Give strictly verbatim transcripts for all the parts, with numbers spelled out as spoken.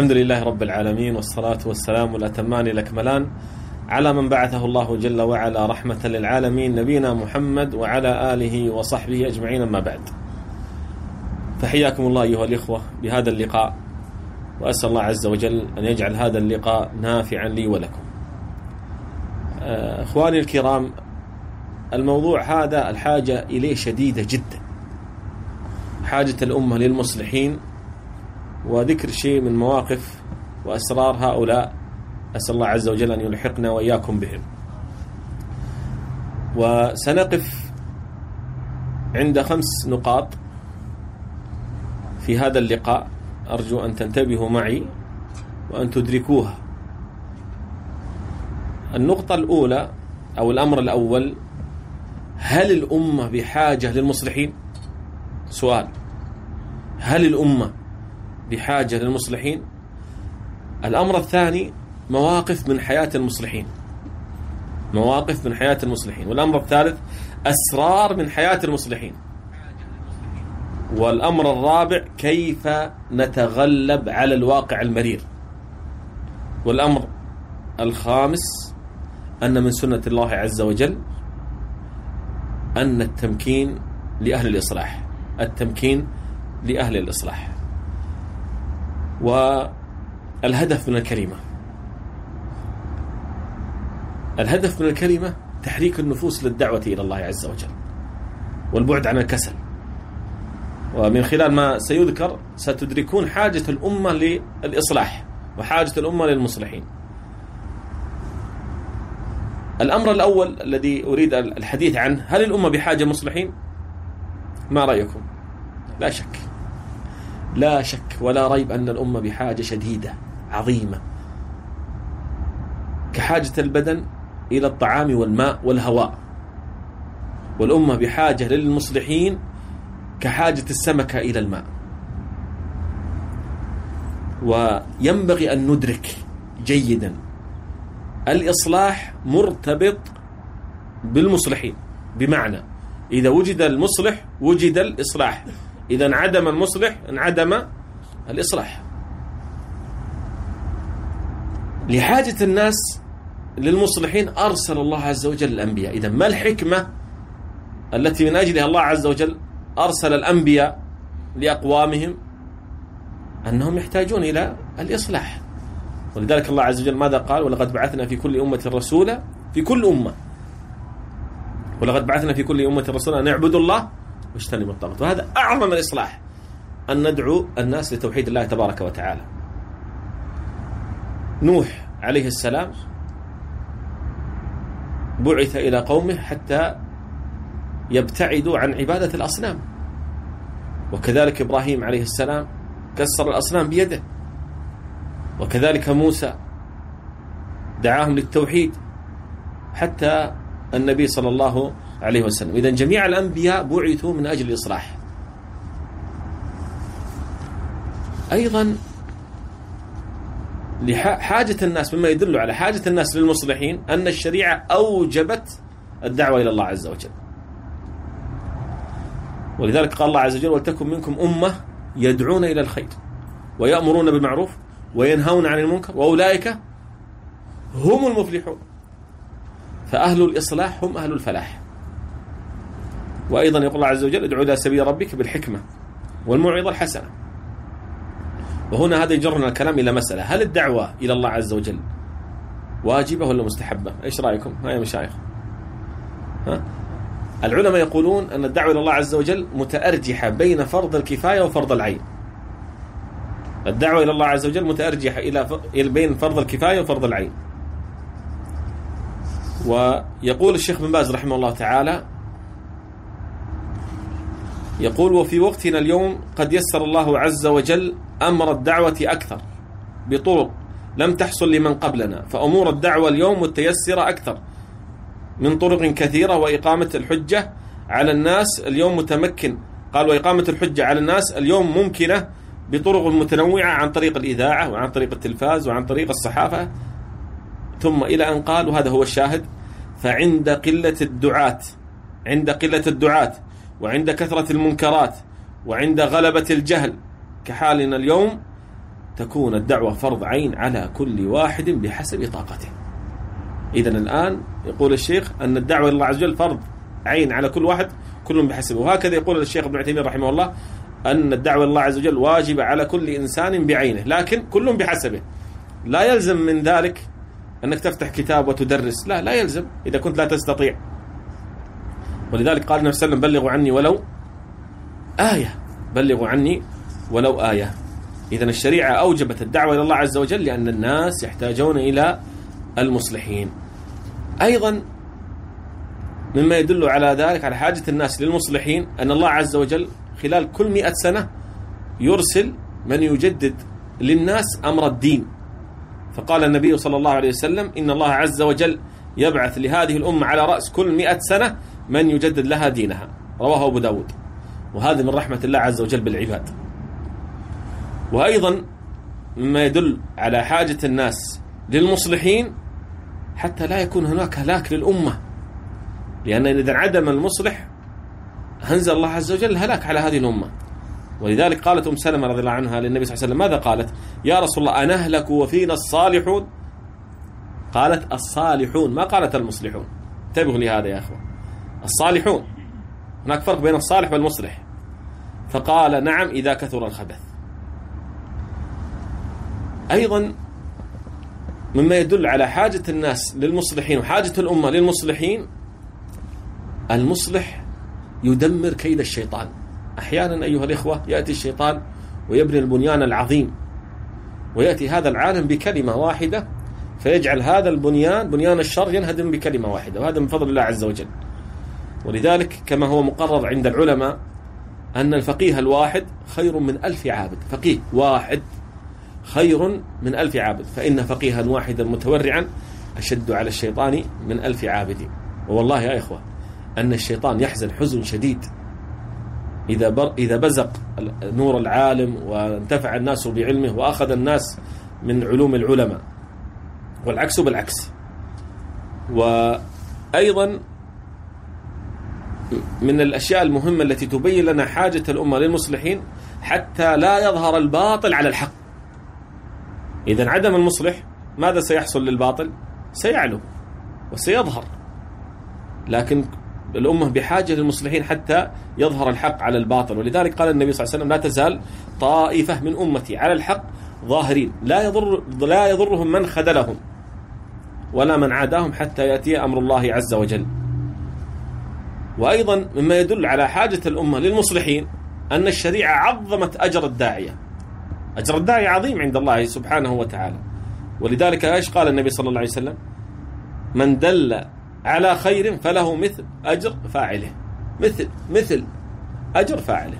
الحمد لله رب العالمين، والصلاة والسلام الأتمان الأكملان على من بعثه الله جل وعلا رحمة للعالمين، نبينا محمد وعلى آله وصحبه أجمعين. أما بعد، فحياكم الله أيها الإخوة بهذا اللقاء، وأسأل الله عز وجل أن يجعل هذا اللقاء نافعا لي ولكم. أخواني الكرام، الموضوع هذا الحاجة إليه شديدة جدا، حاجة الأمة للمصلحين، وذكر شيء من مواقف وأسرار هؤلاء أسأل الله عز وجل أن يلحقنا وإياكم بهم. وسنقف عند خمس نقاط في هذا اللقاء، أرجو أن تنتبهوا معي وأن تدركوها. النقطة الأولى أو الأمر الأول: هل الأمة بحاجة للمصلحين؟ سؤال: هل الأمة بحاجة للمصلحين؟ الأمر الثاني: مواقف من حياة المصلحين، مواقف من حياة المصلحين. والأمر الثالث: أسرار من حياة المصلحين. والأمر الرابع: كيف نتغلب على الواقع المرير. والأمر الخامس: أن من سنة الله عز وجل أن التمكين لأهل الإصلاح، التمكين لأهل الإصلاح. والهدف من الكلمة، الهدف من الكلمة تحريك النفوس للدعوة إلى الله عز وجل والبعد عن الكسل. ومن خلال ما سيذكر ستدركون حاجة الأمة للإصلاح وحاجة الأمة للمصلحين. الأمر الأول الذي أريد الحديث عنه: هل الأمة بحاجة مصلحين؟ ما رأيكم؟ لا شك، لا شك ولا ريب أن الأمة بحاجة شديدة عظيمة، كحاجة البدن إلى الطعام والماء والهواء. والأمة بحاجة للمصلحين كحاجة السمكة إلى الماء. وينبغي أن ندرك جيدا الإصلاح مرتبط بالمصلحين، بمعنى إذا وجد المصلح وجد الإصلاح، إذا انعدم المصلح انعدم الإصلاح. لحاجة الناس للمصلحين أرسل الله عز وجل الأنبياء. إذا ما الحكمة التي من أجلها الله عز وجل أرسل الأنبياء لأقوامهم؟ أنهم يحتاجون إلى الإصلاح. ولذلك الله عز وجل ماذا قال؟ ولقد بعثنا في كل أمة رسولا، في كل أمة، ولقد بعثنا في كل أمة رسولا أن يعبدوا الله واجتنبوا الطاغوت. وهذا أعظم الإصلاح، أن ندعو الناس لتوحيد الله تبارك وتعالى. نوح عليه السلام بعث إلى قومه حتى يبتعدوا عن عبادة الأصنام، وكذلك إبراهيم عليه السلام كسر الأصنام بيده، وكذلك موسى دعاهم للتوحيد، حتى النبي صلى الله عليه وسلم. إذن جميع الأنبياء بعثوا من أجل الإصلاح. أيضا لحاجة الناس، مما يدل على حاجة الناس للمصلحين، أن الشريعة أوجبت الدعوة إلى الله عز وجل. ولذلك قال الله عز وجل: ولتكن منكم أمة يدعون إلى الخير ويأمرون بالمعروف وينهون عن المنكر وأولئك هم المفلحون. فأهل الإصلاح هم أهل الفلاح. وأيضا يقول الله عز وجل: ادعو إلى سبيل ربك بالحكمة والموعظة الحسنة. وهنا هذا يجرنا الكلام إلى مسألة: هل الدعوة إلى الله عز وجل واجبة ولا مستحبة؟ إيش رأيكم؟ ها يا مشايخ؟ ها؟ العلماء يقولون أن الدعوة إلى الله عز وجل متأرجحة بين فرض الكفاية وفرض العين. الدعوة إلى الله عز وجل متأرجحة إلى بين فرض الكفاية وفرض العين. ويقول الشيخ بن باز رحمه الله تعالى، يقول: وفي وقتنا اليوم قد يسر الله عز وجل أمر الدعوة أكثر بطرق لم تحصل لمن قبلنا، فأمور الدعوة اليوم متيسرة أكثر من طرق كثيرة، وإقامة الحجة على الناس اليوم متمكن. قال: وإقامة الحجة على الناس اليوم ممكنة بطرق متنوعة، عن طريق الإذاعة وعن طريق التلفاز وعن طريق الصحافة. ثم إلى أن قال، وهذا هو الشاهد: فعند قلة الدعاة، عند قلة الدعاة وعند كثرة المنكرات وعند غلبة الجهل كحالنا اليوم تكون الدعوة فرض عين على كل واحد بحسب طاقته. إذن الآن يقول الشيخ أن الدعوة إلى الله عز وجل فرض عين على كل واحد كل بحسبه. وهكذا يقول الشيخ ابن عثيمين رحمه الله أن الدعوة إلى الله عز وجل واجبة على كل إنسان بعينه، لكن كل بحسبه. لا يلزم من ذلك أنك تفتح كتاب وتدرس، لا لا يلزم إذا كنت لا تستطيع. ولذلك قال النبي صلى الله عليه وسلم بلغوا عني ولو آية، بلغوا عني ولو آية. إذن الشريعة أوجبت الدعوة إلى الله عز وجل لأن الناس يحتاجون إلى المصلحين. أيضا مما يدل على ذلك على حاجة الناس للمصلحين أن الله عز وجل خلال كل مئة سنة يرسل من يجدد للناس أمر الدين. فقال النبي صلى الله عليه وسلم إن الله عز وجل يبعث لهذه الأمة على رأس كل مئة سنة من يجدد لها دينها، رواه أبو داود. وهذا من رحمة الله عز وجل بالعباد. وأيضا مما يدل على حاجة الناس للمصلحين حتى لا يكون هناك هلاك للأمة، لأن إذا عدم المصلح هنزل الله عز وجل الهلاك على هذه الأمة. ولذلك قالت أم سلمة رضي الله عنها للنبي صلى الله عليه وسلم ماذا قالت؟ يا رسول الله أنهلك وفينا الصالحون؟ قالت الصالحون، ما قالت المصلحون. انتبهوا لهذا يا أخوة، الصالحون، هناك فرق بين الصالح والمصلح. فقال نعم إذا كثر الخبث. أيضا مما يدل على حاجة الناس للمصلحين وحاجة الأمة للمصلحين، المصلح يدمر كيد الشيطان. أحيانا أيها الإخوة يأتي الشيطان ويبني البنيان العظيم، ويأتي هذا العالم بكلمة واحدة فيجعل هذا البنيان بنيان الشر ينهدم بكلمة واحدة، وهذا من فضل الله عز وجل. ولذلك كما هو مقرر عند العلماء أن الفقيه الواحد خير من ألف عابد. فقيه واحد خير من ألف عابد، فإن فقيها واحدا متورعا أشد على الشيطان من ألف عابد. والله يا إخوة أن الشيطان يحزن حزن شديد إذا بر إذا بزق نور العالم وانتفع الناس بعلمه وأخذ الناس من علوم العلماء، والعكس بالعكس. وأيضا من الأشياء المهمة التي تبين لنا حاجة الأمة للمصلحين حتى لا يظهر الباطل على الحق. إذن عدم المصلح ماذا سيحصل للباطل؟ سيعلو وسيظهر. لكن الأمة بحاجة للمصلحين حتى يظهر الحق على الباطل. ولذلك قال النبي صلى الله عليه وسلم لا تزال طائفة من أمتي على الحق ظاهرين لا يضر لا يضرهم من خذلهم ولا من عاداهم حتى يأتي أمر الله عز وجل. وأيضا مما يدل على حاجة الأمة للمصلحين أن الشريعة عظمت أجر الداعية. أجر الداعية عظيم عند الله سبحانه وتعالى. ولذلك ايش قال النبي صلى الله عليه وسلم؟ من دل على خير فله مثل أجر فاعله، مثل مثل أجر فاعله.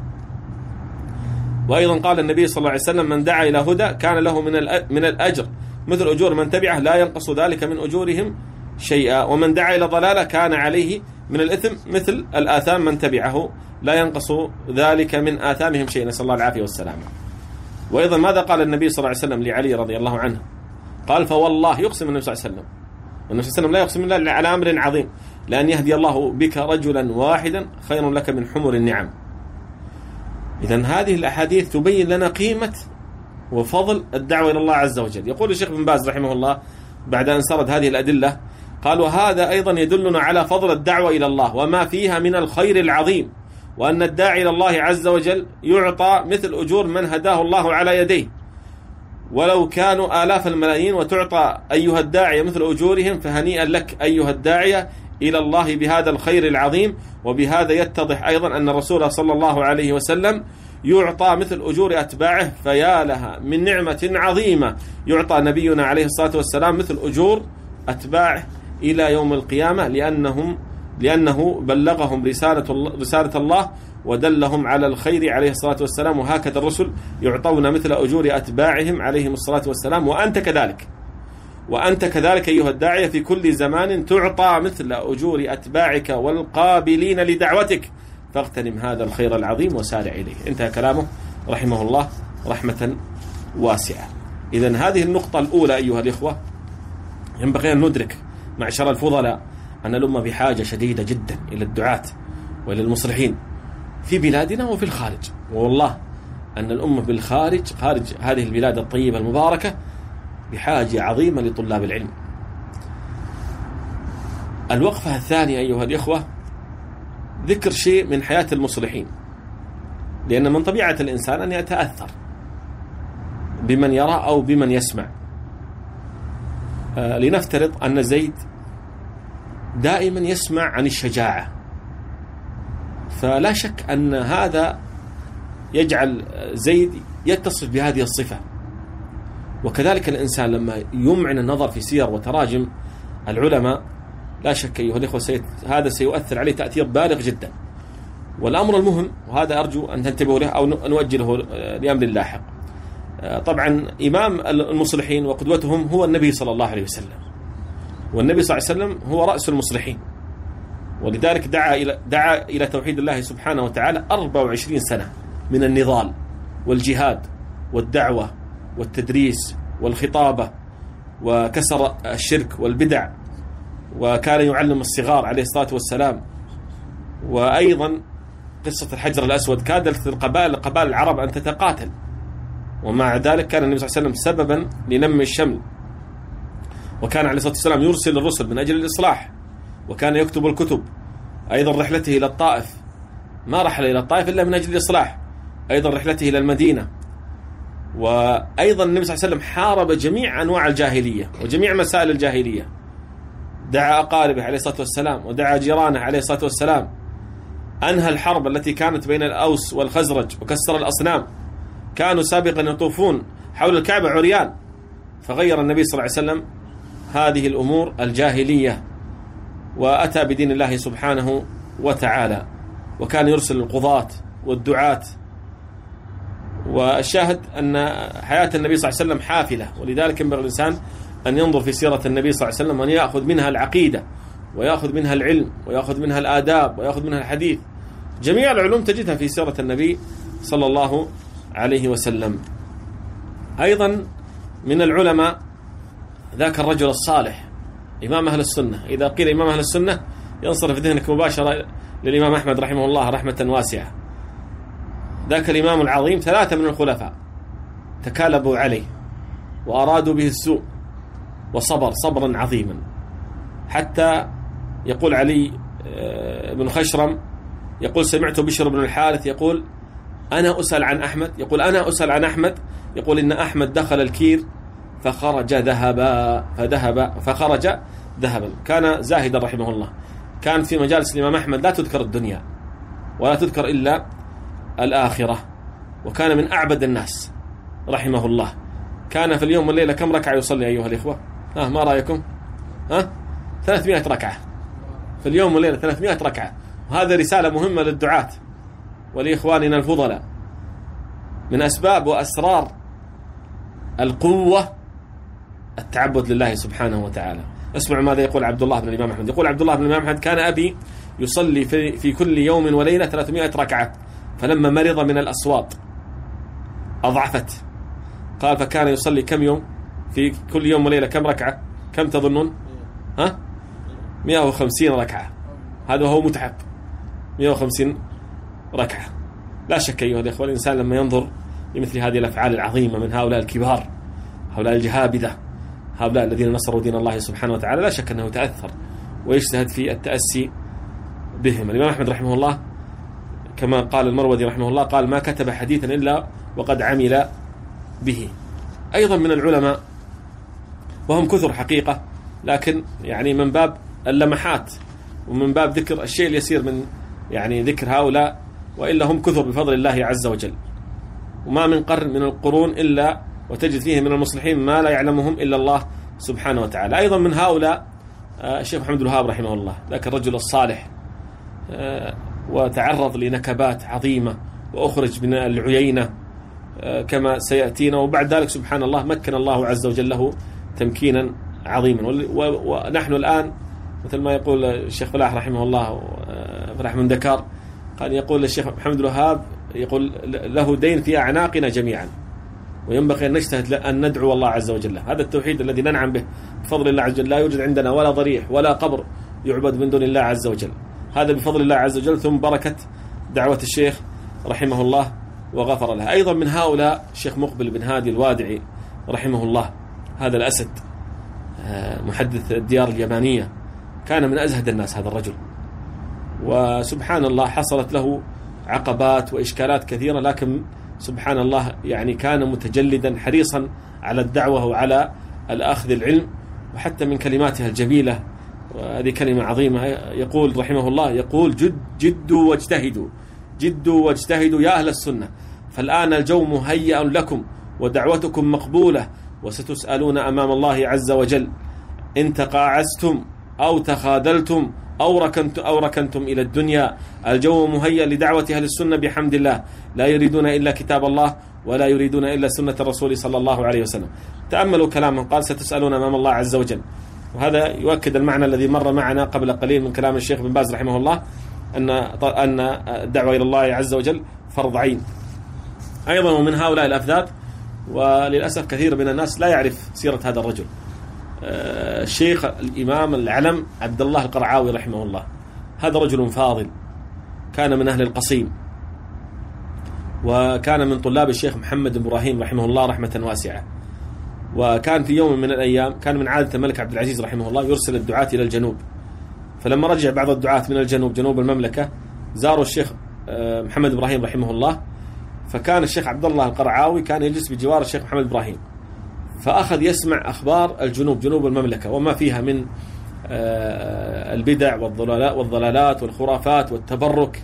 وأيضا قال النبي صلى الله عليه وسلم من دعا إلى هدى كان له من من الأجر مثل أجور من تبعه لا ينقص ذلك من أجورهم شيئا، ومن دعا إلى ضلالة كان عليه من الإثم مثل الآثام من تبعه لا ينقص ذلك من آثامهم شيئا، نسأل الله العافية والسلامة. وأيضا ماذا قال النبي صلى الله عليه وسلم لعلي رضي الله عنه؟ قال فوالله، يقسم النبي صلى الله عليه وسلم، والنبي صلى الله عليه وسلم لا يقسم إلا على أمر عظيم، لأن يهدي الله بك رجلا واحدا خير لك من حمر النعم. إذن هذه الأحاديث تبين لنا قيمة وفضل الدعوة إلى الله عز وجل. يقول الشيخ بن باز رحمه الله بعد أن سرد هذه الأدلة قال وهذا أيضا يدلنا على فضل الدعوة إلى الله وما فيها من الخير العظيم، وأن الداعي إلى الله عز وجل يعطى مثل أجور من هداه الله على يديه ولو كانوا آلاف الملايين، وتعطى أيها الداعية مثل أجورهم، فهنيئا لك أيها الداعية إلى الله بهذا الخير العظيم. وبهذا يتضح أيضا أن الرسول صلى الله عليه وسلم يعطى مثل أجور أتباعه، فيا لها من نعمة عظيمة يعطى نبينا عليه الصلاة والسلام مثل أجور أتباعه إلى يوم القيامة، لأنهم لأنه بلغهم رسالة رسالة الله ودلهم على الخير عليه الصلاة والسلام. وهكذا الرسل يعطون مثل أجور أتباعهم عليهم الصلاة والسلام. وأنت كذلك وأنت كذلك أيها الداعية في كل زمان تعطى مثل أجور أتباعك والقابلين لدعوتك، فاغتنم هذا الخير العظيم وسارع إليه. انتهى كلامه رحمه الله رحمة واسعة. إذن هذه النقطة الأولى أيها الإخوة ينبغي أن ندرك معشر الفضلاء أن الأمة بحاجة شديدة جدا إلى الدعاة وإلى المصلحين في بلادنا وفي الخارج. والله أن الأمة بالخارج خارج هذه البلاد الطيبة المباركة بحاجة عظيمة لطلاب العلم. الوقفة الثانية أيها الإخوة ذكر شيء من حياة المصلحين، لأن من طبيعة الإنسان أن يتأثر بمن يرى أو بمن يسمع. آه لنفترض أن زيد دائما يسمع عن الشجاعة، فلا شك أن هذا يجعل زيد يتصف بهذه الصفة. وكذلك الإنسان لما يمعن النظر في سير وتراجم العلماء لا شك أيها الإخوة سيت... هذا سيؤثر عليه تأثير بالغ جدا. والأمر المهم، وهذا أرجو أن تنتبهوا له أو نؤجله لأمر لاحق، طبعا إمام المصلحين وقدوتهم هو النبي صلى الله عليه وسلم، والنبي صلى الله عليه وسلم هو رأس المصلحين، ولذلك دعا إلى, دعا إلى توحيد الله سبحانه وتعالى أربع وعشرين سنة من النضال والجهاد والدعوة والتدريس والخطابة وكسر الشرك والبدع، وكان يعلم الصغار عليه الصلاة والسلام. وأيضا قصة الحجر الأسود كادت القبائل قبائل العرب أن تتقاتل، ومع ذلك كان النبي صلى الله عليه وسلم سببا لنم الشمل، وكان عليه الصلاة والسلام يرسل الرسل من أجل الإصلاح، وكان يكتب الكتب. أيضا رحلته إلى الطائف ما رحل إلى الطائف إلا من أجل الإصلاح، أيضا رحلته إلى المدينة. وأيضا النبي صلى الله عليه وسلم حارب جميع أنواع الجاهلية وجميع مسائل الجاهلية، دعا أقاربه عليه الصلاة والسلام ودعا جيرانه عليه الصلاة والسلام، أنهى الحرب التي كانت بين الأوس والخزرج وكسر الأصنام، كانوا سابقا يطوفون حول الكعبة عريان، فغير النبي صلى الله عليه وسلم هذه الأمور الجاهلية وأتى بدين الله سبحانه وتعالى، وكان يرسل القضاة والدعاة. والشاهد أن حياة النبي صلى الله عليه وسلم حافلة، ولذلك ينبغي الإنسان أن ينظر في سيرة النبي صلى الله عليه وسلم وأن يأخذ منها العقيدة ويأخذ منها العلم ويأخذ منها الآداب ويأخذ منها الحديث. جميع العلوم تجدها في سيرة النبي صلى الله عليه وسلم. أيضا من العلماء ذاك الرجل الصالح إمام أهل السنة. إذا قيل إمام أهل السنة ينصرف ذهنك مباشرة للإمام أحمد رحمه الله رحمة واسعة. ذاك الإمام العظيم ثلاثة من الخلفاء تكالبوا عليه وأرادوا به السوء وصبر صبرا عظيما، حتى يقول علي بن خشرم يقول سمعت بشر بن الحارث يقول أنا أسأل عن أحمد، يقول أنا أسأل عن أحمد، يقول إن أحمد دخل الكير فخرج ذهبا فذهب فخرج ذهبا. كان زاهدا رحمه الله، كان في مجالس الإمام أحمد لا تذكر الدنيا ولا تذكر إلا الآخرة، وكان من أعبد الناس رحمه الله. كان في اليوم والليلة كم ركعة يصلي أيها الإخوة؟ ها ما رأيكم؟ ها ثلاثمائة ركعة في اليوم والليلة، ثلاثمائة ركعة. وهذا رسالة مهمة للدعاة ولإخواننا الفضلاء. من أسباب وأسرار القوة التعبد لله سبحانه وتعالى. اسمعوا ماذا يقول عبد الله بن الإمام أحمد. يقول عبد الله بن الإمام أحمد كان أبي يصلي في, في كل يوم وليلة ثلاثمائة ركعة، فلما مرض من الأصوات أضعفت. قال فكان يصلي كم يوم في كل يوم وليلة كم ركعة؟ كم تظنون؟ ها مئة وخمسين ركعة. هذا هو متعب، مئة وخمسين ركعة. لا شك أيها الأخوة الإنسان لما ينظر لمثل هذه الأفعال العظيمة من هؤلاء الكبار، هؤلاء الجهابذة، هؤلاء الذين نصروا دين الله سبحانه وتعالى، لا شك أنه يتأثر ويجتهد في التأسي بهم. الإمام أحمد رحمه الله كما قال المروذي رحمه الله قال ما كتب حديثا إلا وقد عمل به. أيضا من العلماء وهم كثر حقيقة، لكن يعني من باب اللمحات ومن باب ذكر الشيء اليسير من يعني ذكر هؤلاء، وإلا هم كثر بفضل الله عز وجل. وما من قرن من القرون إلا وتجد فيه من المصلحين ما لا يعلمهم إلا الله سبحانه وتعالى. أيضا من هؤلاء الشيخ محمد الوهاب رحمه الله، ذاك الرجل الصالح، وتعرض لنكبات عظيمة وأخرج من العيينة كما سيأتينا، وبعد ذلك سبحان الله مكن الله عز وجل له تمكينا عظيما. ونحن الآن مثل ما يقول الشيخ فلاح رحمه الله فلاح من دكار، قال يقول الشيخ محمد الوهاب يقول له دين في أعناقنا جميعا، وينبغي أن نجتهد أن ندعو الله عز وجل. هذا التوحيد الذي ننعم به بفضل الله عز وجل، لا يوجد عندنا ولا ضريح ولا قبر يعبد من دون الله عز وجل، هذا بفضل الله عز وجل، ثم بركة دعوة الشيخ رحمه الله وغفر لها. أيضا من هؤلاء الشيخ مقبل بن هادي الوادعي رحمه الله، هذا الأسد محدث الديار اليمانية، كان من أزهد الناس هذا الرجل، وسبحان الله حصلت له عقبات وإشكالات كثيرة، لكن سبحان الله يعني كان متجلدا حريصا على الدعوة وعلى الأخذ العلم. وحتى من كلماتها الجميلة، وهذه كلمة عظيمة، يقول رحمه الله، يقول جد جدوا واجتهدوا، جدوا واجتهدوا يا أهل السنة، فالآن الجو مهيأ لكم ودعوتكم مقبولة، وستسألون أمام الله عز وجل إن تقاعستم أو تخاذلتم أو ركنتم, أو ركنتم إلى الدنيا. الجو مهيأ لدعوة أهل السنة بحمد الله، لا يريدون إلا كتاب الله ولا يريدون إلا سنة الرسول صلى الله عليه وسلم. تأملوا كلامه، قال ستسألون أمام الله عز وجل، وهذا يؤكد المعنى الذي مر معنا قبل قليل من كلام الشيخ بن باز رحمه الله، أن أن الدعوة إلى الله عز وجل فرض عين. أيضا ومن هؤلاء الأفذاذ، وللأسف كثير من الناس لا يعرف سيرة هذا الرجل، الشيخ الإمام العلم عبد الله القرعاوي رحمه الله. هذا رجل فاضل، كان من أهل القصيم، وكان من طلاب الشيخ محمد بن إبراهيم رحمه الله رحمة واسعة. وكان في يوم من الأيام، كان من عادة الملك عبد العزيز رحمه الله يرسل الدعاة إلى الجنوب، فلما رجع بعض الدعاة من الجنوب جنوب المملكة زاروا الشيخ محمد بن إبراهيم رحمه الله، فكان الشيخ عبد الله القرعاوي كان يجلس بجوار الشيخ محمد بن إبراهيم، فأخذ يسمع أخبار الجنوب، جنوب المملكة، وما فيها من البدع والضلالات والخرافات والتبرك.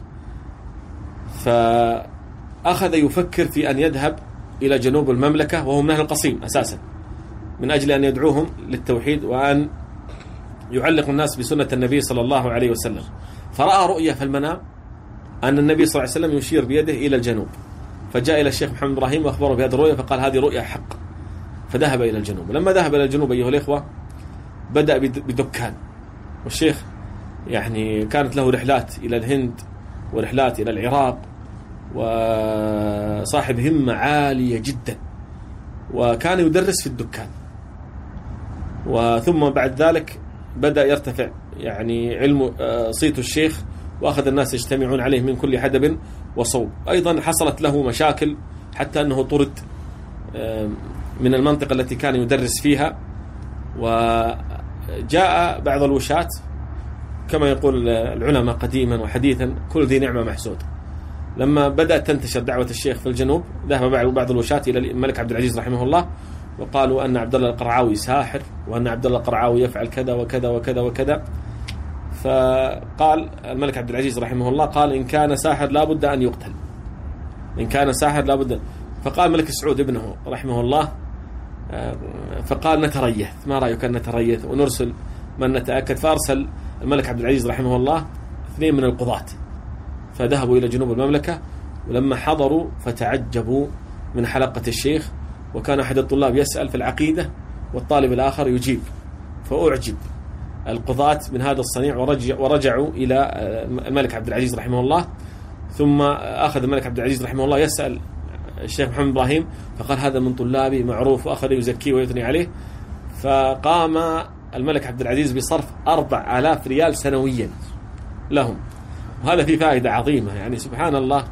فأخذ يفكر في أن يذهب إلى جنوب المملكة، وهو من أهل القصيم أساسا، من أجل أن يدعوهم للتوحيد وأن يعلق الناس بسنة النبي صلى الله عليه وسلم. فرأى رؤية في المنام أن النبي صلى الله عليه وسلم يشير بيده إلى الجنوب، فجاء إلى الشيخ محمد إبراهيم وأخبره بهذه الرؤية، فقال هذه رؤية حق، فذهب إلى الجنوب. لما ذهب إلى الجنوب أيها الإخوة بدأ بدكان، والشيخ يعني كانت له رحلات إلى الهند ورحلات إلى العراق، وصاحب همة عالية جدا، وكان يدرس في الدكان. وثم بعد ذلك بدأ يرتفع يعني علم صيت الشيخ، وأخذ الناس يجتمعون عليه من كل حدب وصوب. أيضا حصلت له مشاكل حتى أنه طرد من المنطقة التي كان يدرس فيها، وجاء بعض الوشاة كما يقول العلماء قديما وحديثا كل ذي نعمة محسود. لما بدأت تنتشر دعوة الشيخ في الجنوب ذهب بعض الوشاة إلى الملك عبد العزيز رحمه الله، وقالوا أن عبد الله القرعاوي ساحر، وأن عبد الله القرعاوي يفعل كذا وكذا وكذا وكذا. فقال الملك عبد العزيز رحمه الله، قال إن كان ساحر لا بد أن يقتل، إن كان ساحر لا بد. فقال ملك سعود ابنه رحمه الله، فقال نتريث، ما رأيك أن نتريث ونرسل من نتأكد؟ فأرسل الملك عبد العزيز رحمه الله اثنين من القضاة، فذهبوا إلى جنوب المملكة، ولما حضروا فتعجبوا من حلقة الشيخ، وكان أحد الطلاب يسأل في العقيدة والطالب الآخر يجيب، فأعجب القضاة من هذا الصنيع، ورجع ورجعوا إلى الملك عبد العزيز رحمه الله. ثم أخذ الملك عبد العزيز رحمه الله يسأل الشيخ محمد إبراهيم، فقال هذا من طلابي معروف، وأخذ يزكيه ويثني عليه. فقام الملك عبد العزيز بصرف أربع آلاف ريال سنويا لهم، وهذا فيه فائدة عظيمة. يعني سبحان الله،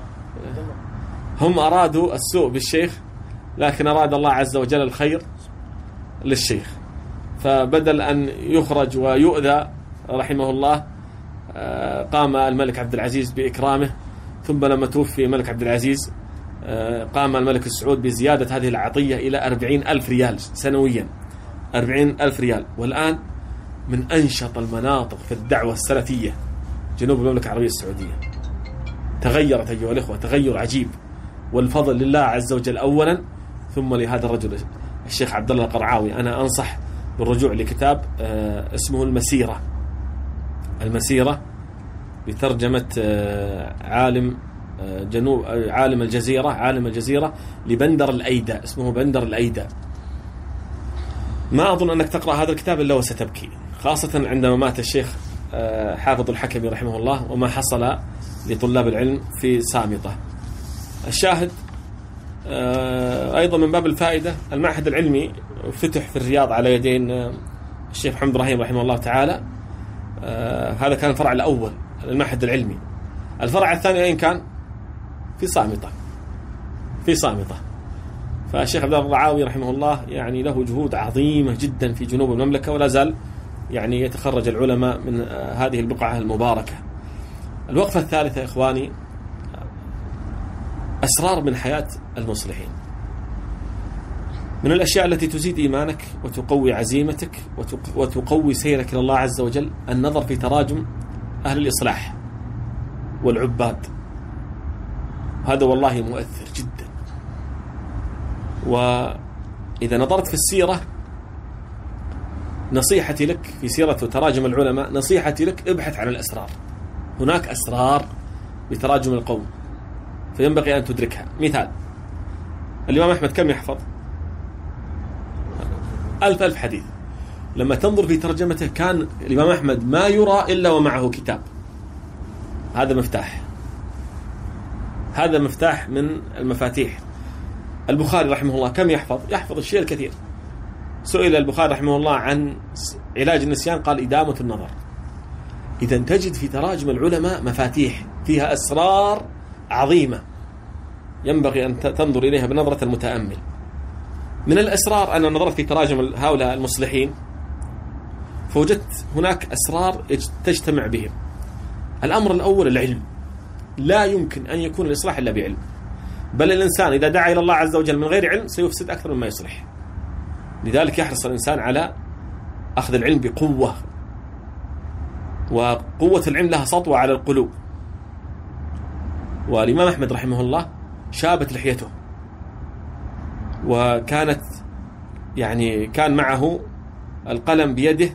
هم أرادوا السوء بالشيخ، لكن أراد الله عز وجل الخير للشيخ، فبدل أن يخرج ويؤذى رحمه الله قام الملك عبد العزيز بإكرامه. ثم لما توفي الملك عبد العزيز قام الملك السعود بزيادة هذه العطية إلى أربعين ألف ريال سنويا، أربعين ألف ريال. والآن من أنشط المناطق في الدعوة السلفية جنوب المملكة العربية السعودية. تغيرت أيها الإخوة تغير عجيب، والفضل لله عز وجل أولا، ثم لهذا الرجل الشيخ عبد الله القرعاوي. أنا أنصح بالرجوع لكتاب اسمه المسيرة، المسيرة بترجمة عالم جنوب عالم الجزيرة عالم الجزيرة لبندر الأيدة، اسمه بندر الأيدة. ما أظن أنك تقرأ هذا الكتاب إلا وستبكي، خاصة عندما مات الشيخ حافظ الحكمي رحمه الله، وما حصل لطلاب العلم في سامطة. الشاهد أيضا من باب الفائدة، المعهد العلمي فتح في الرياض على يدين الشيخ محمد إبراهيم رحمه الله تعالى. هذا كان الفرع الأول للمعهد العلمي. الفرع الثاني أين كان؟ في سامطة. في صامتة. فالشيخ عبد الله الرعاوي رحمه الله يعني له جهود عظيمة جدا في جنوب المملكة، ولا زال يعني يتخرج العلماء من هذه البقعة المباركة. الوقفة الثالثة يا إخواني، أسرار من حياة المصلحين. من الأشياء التي تزيد إيمانك وتقوي عزيمتك وتقوي سيرك إلى الله عز وجل النظر في تراجم أهل الإصلاح والعباد. هذا والله مؤثر جدا. وإذا نظرت في السيرة، نصيحتي لك في سيرة وتراجم العلماء، نصيحتي لك ابحث عن الأسرار. هناك أسرار بتراجم القوم فينبغي أن تدركها. مثال، الإمام أحمد كم يحفظ؟ ألف ألف حديث. لما تنظر في ترجمته كان الإمام أحمد ما يرى إلا ومعه كتاب. هذا مفتاح، هذا مفتاح من المفاتيح. البخاري رحمه الله كم يحفظ؟ يحفظ الشيء الكثير. سئل البخاري رحمه الله عن علاج النسيان قال إدامة النظر. إذا تجد في تراجم العلماء مفاتيح فيها أسرار عظيمة ينبغي أن تنظر إليها بنظرة المتأمل. من الأسرار أنا نظرت في تراجم هؤلاء المصلحين فوجدت هناك أسرار تجتمع بهم. الأمر الأول العلم. لا يمكن أن يكون الإصلاح إلا بعلم، بل الإنسان إذا دعا إلى الله عز وجل من غير علم سيفسد أكثر مما يصلح. لذلك يحرص الإنسان على أخذ العلم بقوة، وقوة العلم لها سطوة على القلوب. والإمام أحمد رحمه الله شابت لحيته، وكانت يعني كان معه القلم بيده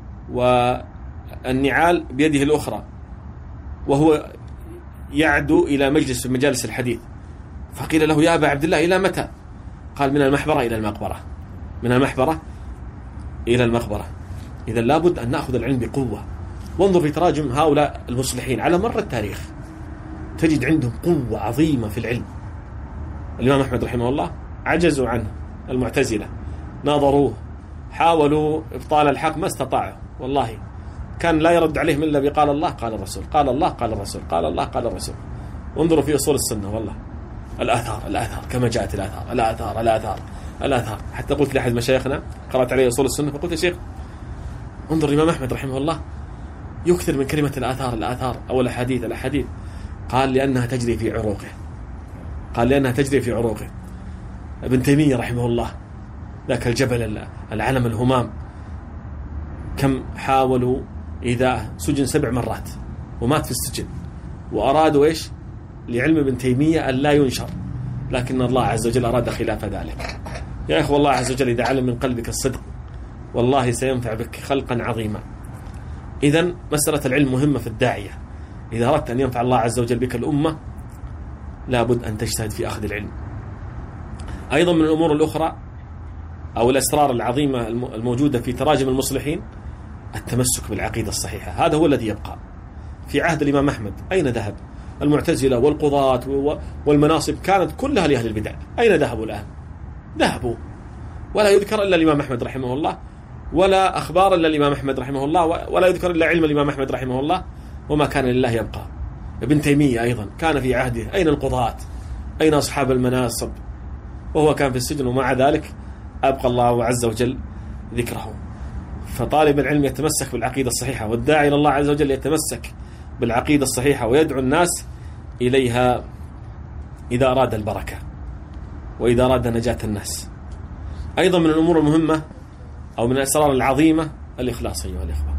والنعال بيده الأخرى، وهو يعدو إلى مجلس من مجالس الحديث. فقيل له: يا أبا عبد الله إلى متى؟ قال: من المحبرة إلى المقبرة، من المحبرة إلى المقبرة. إذا لابد أن نأخذ العلم بقوة. وانظر في تراجم هؤلاء المصلحين على مر التاريخ تجد عندهم قوة عظيمة في العلم. الإمام أحمد رحمه الله عجزوا عنه المعتزلة، ناظروه، حاولوا إبطال الحق ما استطاعوا، والله كان لا يرد عليهم إلا بقال الله قال الرسول، قال الله قال الرسول، قال الله قال الرسول. وانظروا في أصول السنة، والله الآثار الآثار كما جاءت الآثار الآثار الآثار الآثار. حتى قلت لأحد مشايخنا قرأت عليه أصول السنة فقلت: يا شيخ انظر الإمام أحمد رحمه الله يكثر من كلمة الآثار الآثار أو الأحاديث الأحاديث. قال: لأنها تجري في عروقه، قال لأنها تجري في عروقه. ابن تيمية رحمه الله ذاك الجبل العلم الهمام، كم حاولوا، إذا سجن سبع مرات ومات في السجن، وأرادوا إيش؟ لعلم ابن تيمية أن لا ينشر، لكن الله عز وجل أراد خلاف ذلك. يا أخوة، الله عز وجل إذا علم من قلبك الصدق والله سينفع بك خلقا عظيما. إذن مسألة العلم مهمة في الداعية. إذا أردت أن ينفع الله عز وجل بك الأمة لابد أن تجتهد في أخذ العلم. أيضا من الأمور الأخرى أو الأسرار العظيمة الموجودة في تراجم المصلحين التمسك بالعقيدة الصحيحة. هذا هو الذي يبقى. في عهد الإمام أحمد أين ذهب؟ المعتزلة والقضاة والمناصب كانت كلها لأهل البدع. أين ذهبوا الآن؟ ذهبوا، ولا يذكر إلا الإمام أحمد رحمه الله، ولا أخبار إلا الإمام أحمد رحمه الله، ولا يذكر إلا علم الإمام أحمد رحمه الله، وما كان لله يبقى. ابن تيمية أيضا كان في عهده أين القضاة؟ أين أصحاب المناصب؟ وهو كان في السجن، ومع ذلك أبقى الله عز وجل ذكره. فطالب العلم يتمسك بالعقيدة الصحيحة، والداعي إلى الله عز وجل يتمسك بالعقيدة الصحيحة ويدعو الناس إليها إذا أراد البركة وإذا أراد نجاة الناس. أيضا من الأمور المهمة أو من الأسرار العظيمة الإخلاص أيها الإخوة.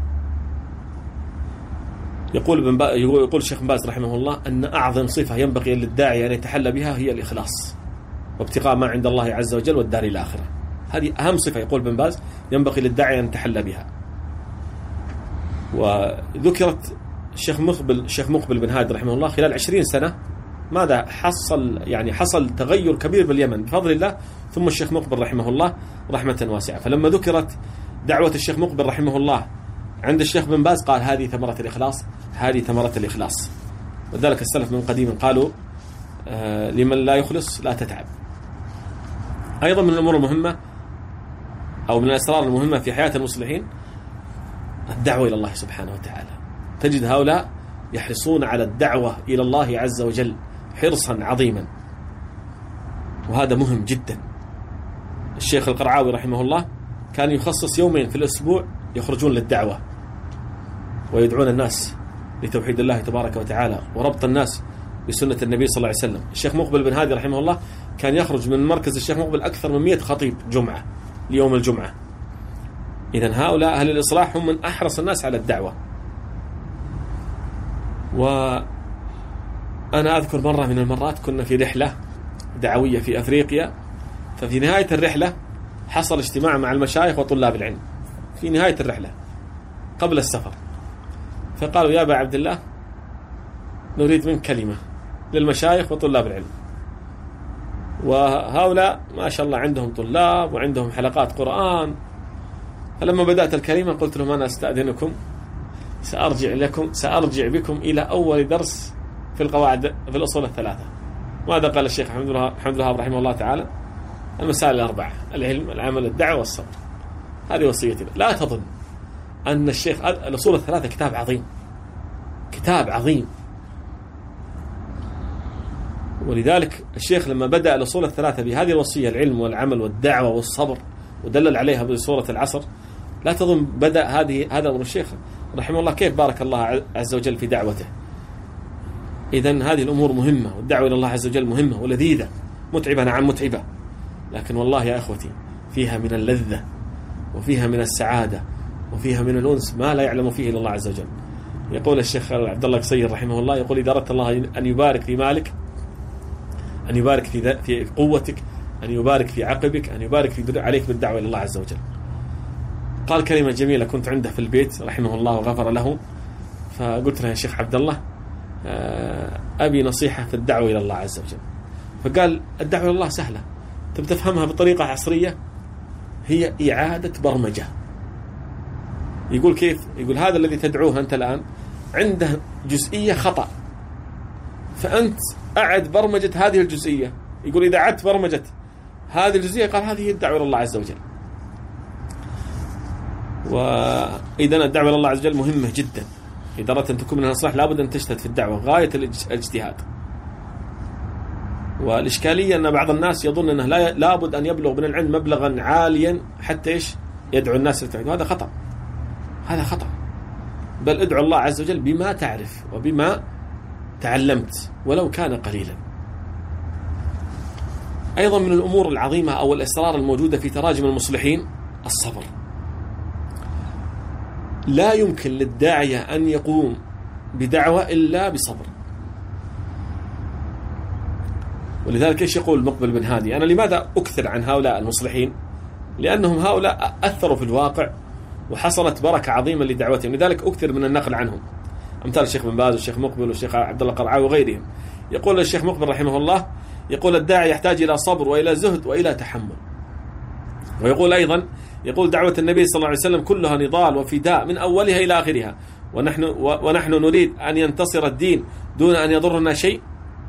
يقول ابن باز يقول الشيخ بن باز رحمه الله أن أعظم صفة ينبغي للداعي أن يتحلى بها هي الإخلاص وابتغاء ما عند الله عز وجل والدار الآخرة. هذه أهم صفة يقول ابن باز ينبغي للداعي أن يتحلى بها. وذكرت الشيخ مقبل الشيخ مقبل بن هادي رحمه الله خلال عشرين سنة ماذا حصل، يعني حصل تغير كبير باليمن بفضل الله، ثم الشيخ مقبل رحمه الله رحمة واسعة. فلما ذكرت دعوة الشيخ مقبل رحمه الله عند الشيخ بن باز قال: هذه ثمرة الإخلاص، هذه ثمرة الإخلاص. وذلك السلف من قديم قالوا: آه لمن لا يخلص لا تتعب. أيضا من الأمور المهمة أو من الأسرار المهمة في حياة المصلحين الدعوة إلى الله سبحانه وتعالى. تجد هؤلاء يحرصون على الدعوة إلى الله عز وجل حرصا عظيما. وهذا مهم جدا. الشيخ القرعاوي رحمه الله كان يخصص يومين في الأسبوع يخرجون للدعوة ويدعون الناس لتوحيد الله تبارك وتعالى وربط الناس بسنة النبي صلى الله عليه وسلم. الشيخ مقبل بن هادي رحمه الله كان يخرج من مركز الشيخ مقبل أكثر من مئة خطيب جمعة ليوم الجمعة. إذن هؤلاء أهل الإصلاح هم من أحرص الناس على الدعوة. وأنا أذكر مرة من المرات كنا في رحلة دعوية في أفريقيا، ففي نهاية الرحلة حصل اجتماع مع المشايخ وطلاب العلم في نهاية الرحلة قبل السفر، فقالوا يا أبا عبد الله نريد منك كلمة للمشايخ وطلاب العلم. وهؤلاء ما شاء الله عندهم طلاب وعندهم حلقات قرآن. فلما بدأت الكلمة قلت لهم أنا أستأذنكم سأرجع لكم سأرجع بكم إلى أول درس في القواعد في الأصول الثلاثة. ماذا قال الشيخ حمد الوهاب رحمه الله تعالى؟ المسائل الأربعة: العلم، العمل، الدعوة، والصبر. هذه وصيتي. لا تظن أن الشيخ الأصول الثلاثة كتاب عظيم، كتاب عظيم. ولذلك الشيخ لما بدأ الأصول الثلاثة بهذه الوصية: العلم والعمل والدعوة والصبر، ودلل عليها بسورة العصر، لا تظن بدأ هذه هذا أمر الشيخ رحمه الله كيف بارك الله عز وجل في دعوته. إذن هذه الأمور مهمة، والدعوة إلى الله عز وجل مهمة ولذيذة، متعبة نعم متعبة، لكن والله يا أخوتي فيها من اللذة وفيها من السعادة وفيها من الأنس ما لا يعلم فيه إلا الله عز وجل. يقول الشيخ عبد الله قصير رحمه الله، يقول: إذا أردت الله أن يبارك في مالك، أن يبارك في في قوتك، أن يبارك في عقبك، أن يبارك في عليك بالدعوة إلى الله عز وجل. قال كلمة جميلة كنت عنده في البيت رحمه الله وغفر له، فقلت له: يا شيخ عبد الله أبي نصيحة في الدعوة إلى الله عز وجل. فقال: الدعوة إلى الله سهلة، تبي تفهمها بطريقة عصرية، هي إعادة برمجة. يقول: كيف؟ يقول: هذا الذي تدعوه أنت الآن عنده جزئية خطأ، فأنت أعد برمجة هذه الجزئية. يقول: إذا عدت برمجة هذه الجزئية، قال: هذه هي الدعوة إلى الله عز وجل. وإذا الدعوة إلى الله عز وجل مهمة جدا. إذا أردت أن تكون من الأصلاح لابد أن تجتهد في الدعوة غاية الاجتهاد. والإشكالية أن بعض الناس يظن أنه لا لابد أن يبلغ من العلم مبلغا عاليا حتى إيش يدعو الناس للتوحيد، وهذا خطأ، هذا خطأ. بل ادعو الله عز وجل بما تعرف وبما تعلمت ولو كان قليلا. أيضا من الأمور العظيمة أو الأسرار الموجودة في تراجم المصلحين الصبر. لا يمكن للداعية أن يقوم بدعوة إلا بصبر. ولذلك إيش يقول مقبل بن هادي؟ أنا لماذا أكثر عن هؤلاء المصلحين؟ لأنهم هؤلاء أثروا في الواقع وحصلت بركة عظيمة لدعوتهم، لذلك أكثر من النقل عنهم، أمثال الشيخ بن باز والشيخ مقبل والشيخ عبد الله القرعاوي وغيرهم. يقول الشيخ مقبل رحمه الله، يقول: الداعي يحتاج إلى صبر وإلى زهد وإلى تحمل. ويقول أيضا، يقول: دعوة النبي صلى الله عليه وسلم كلها نضال وفداء من أولها إلى آخرها، ونحن ونحن نريد أن ينتصر الدين دون أن يضرنا شيء.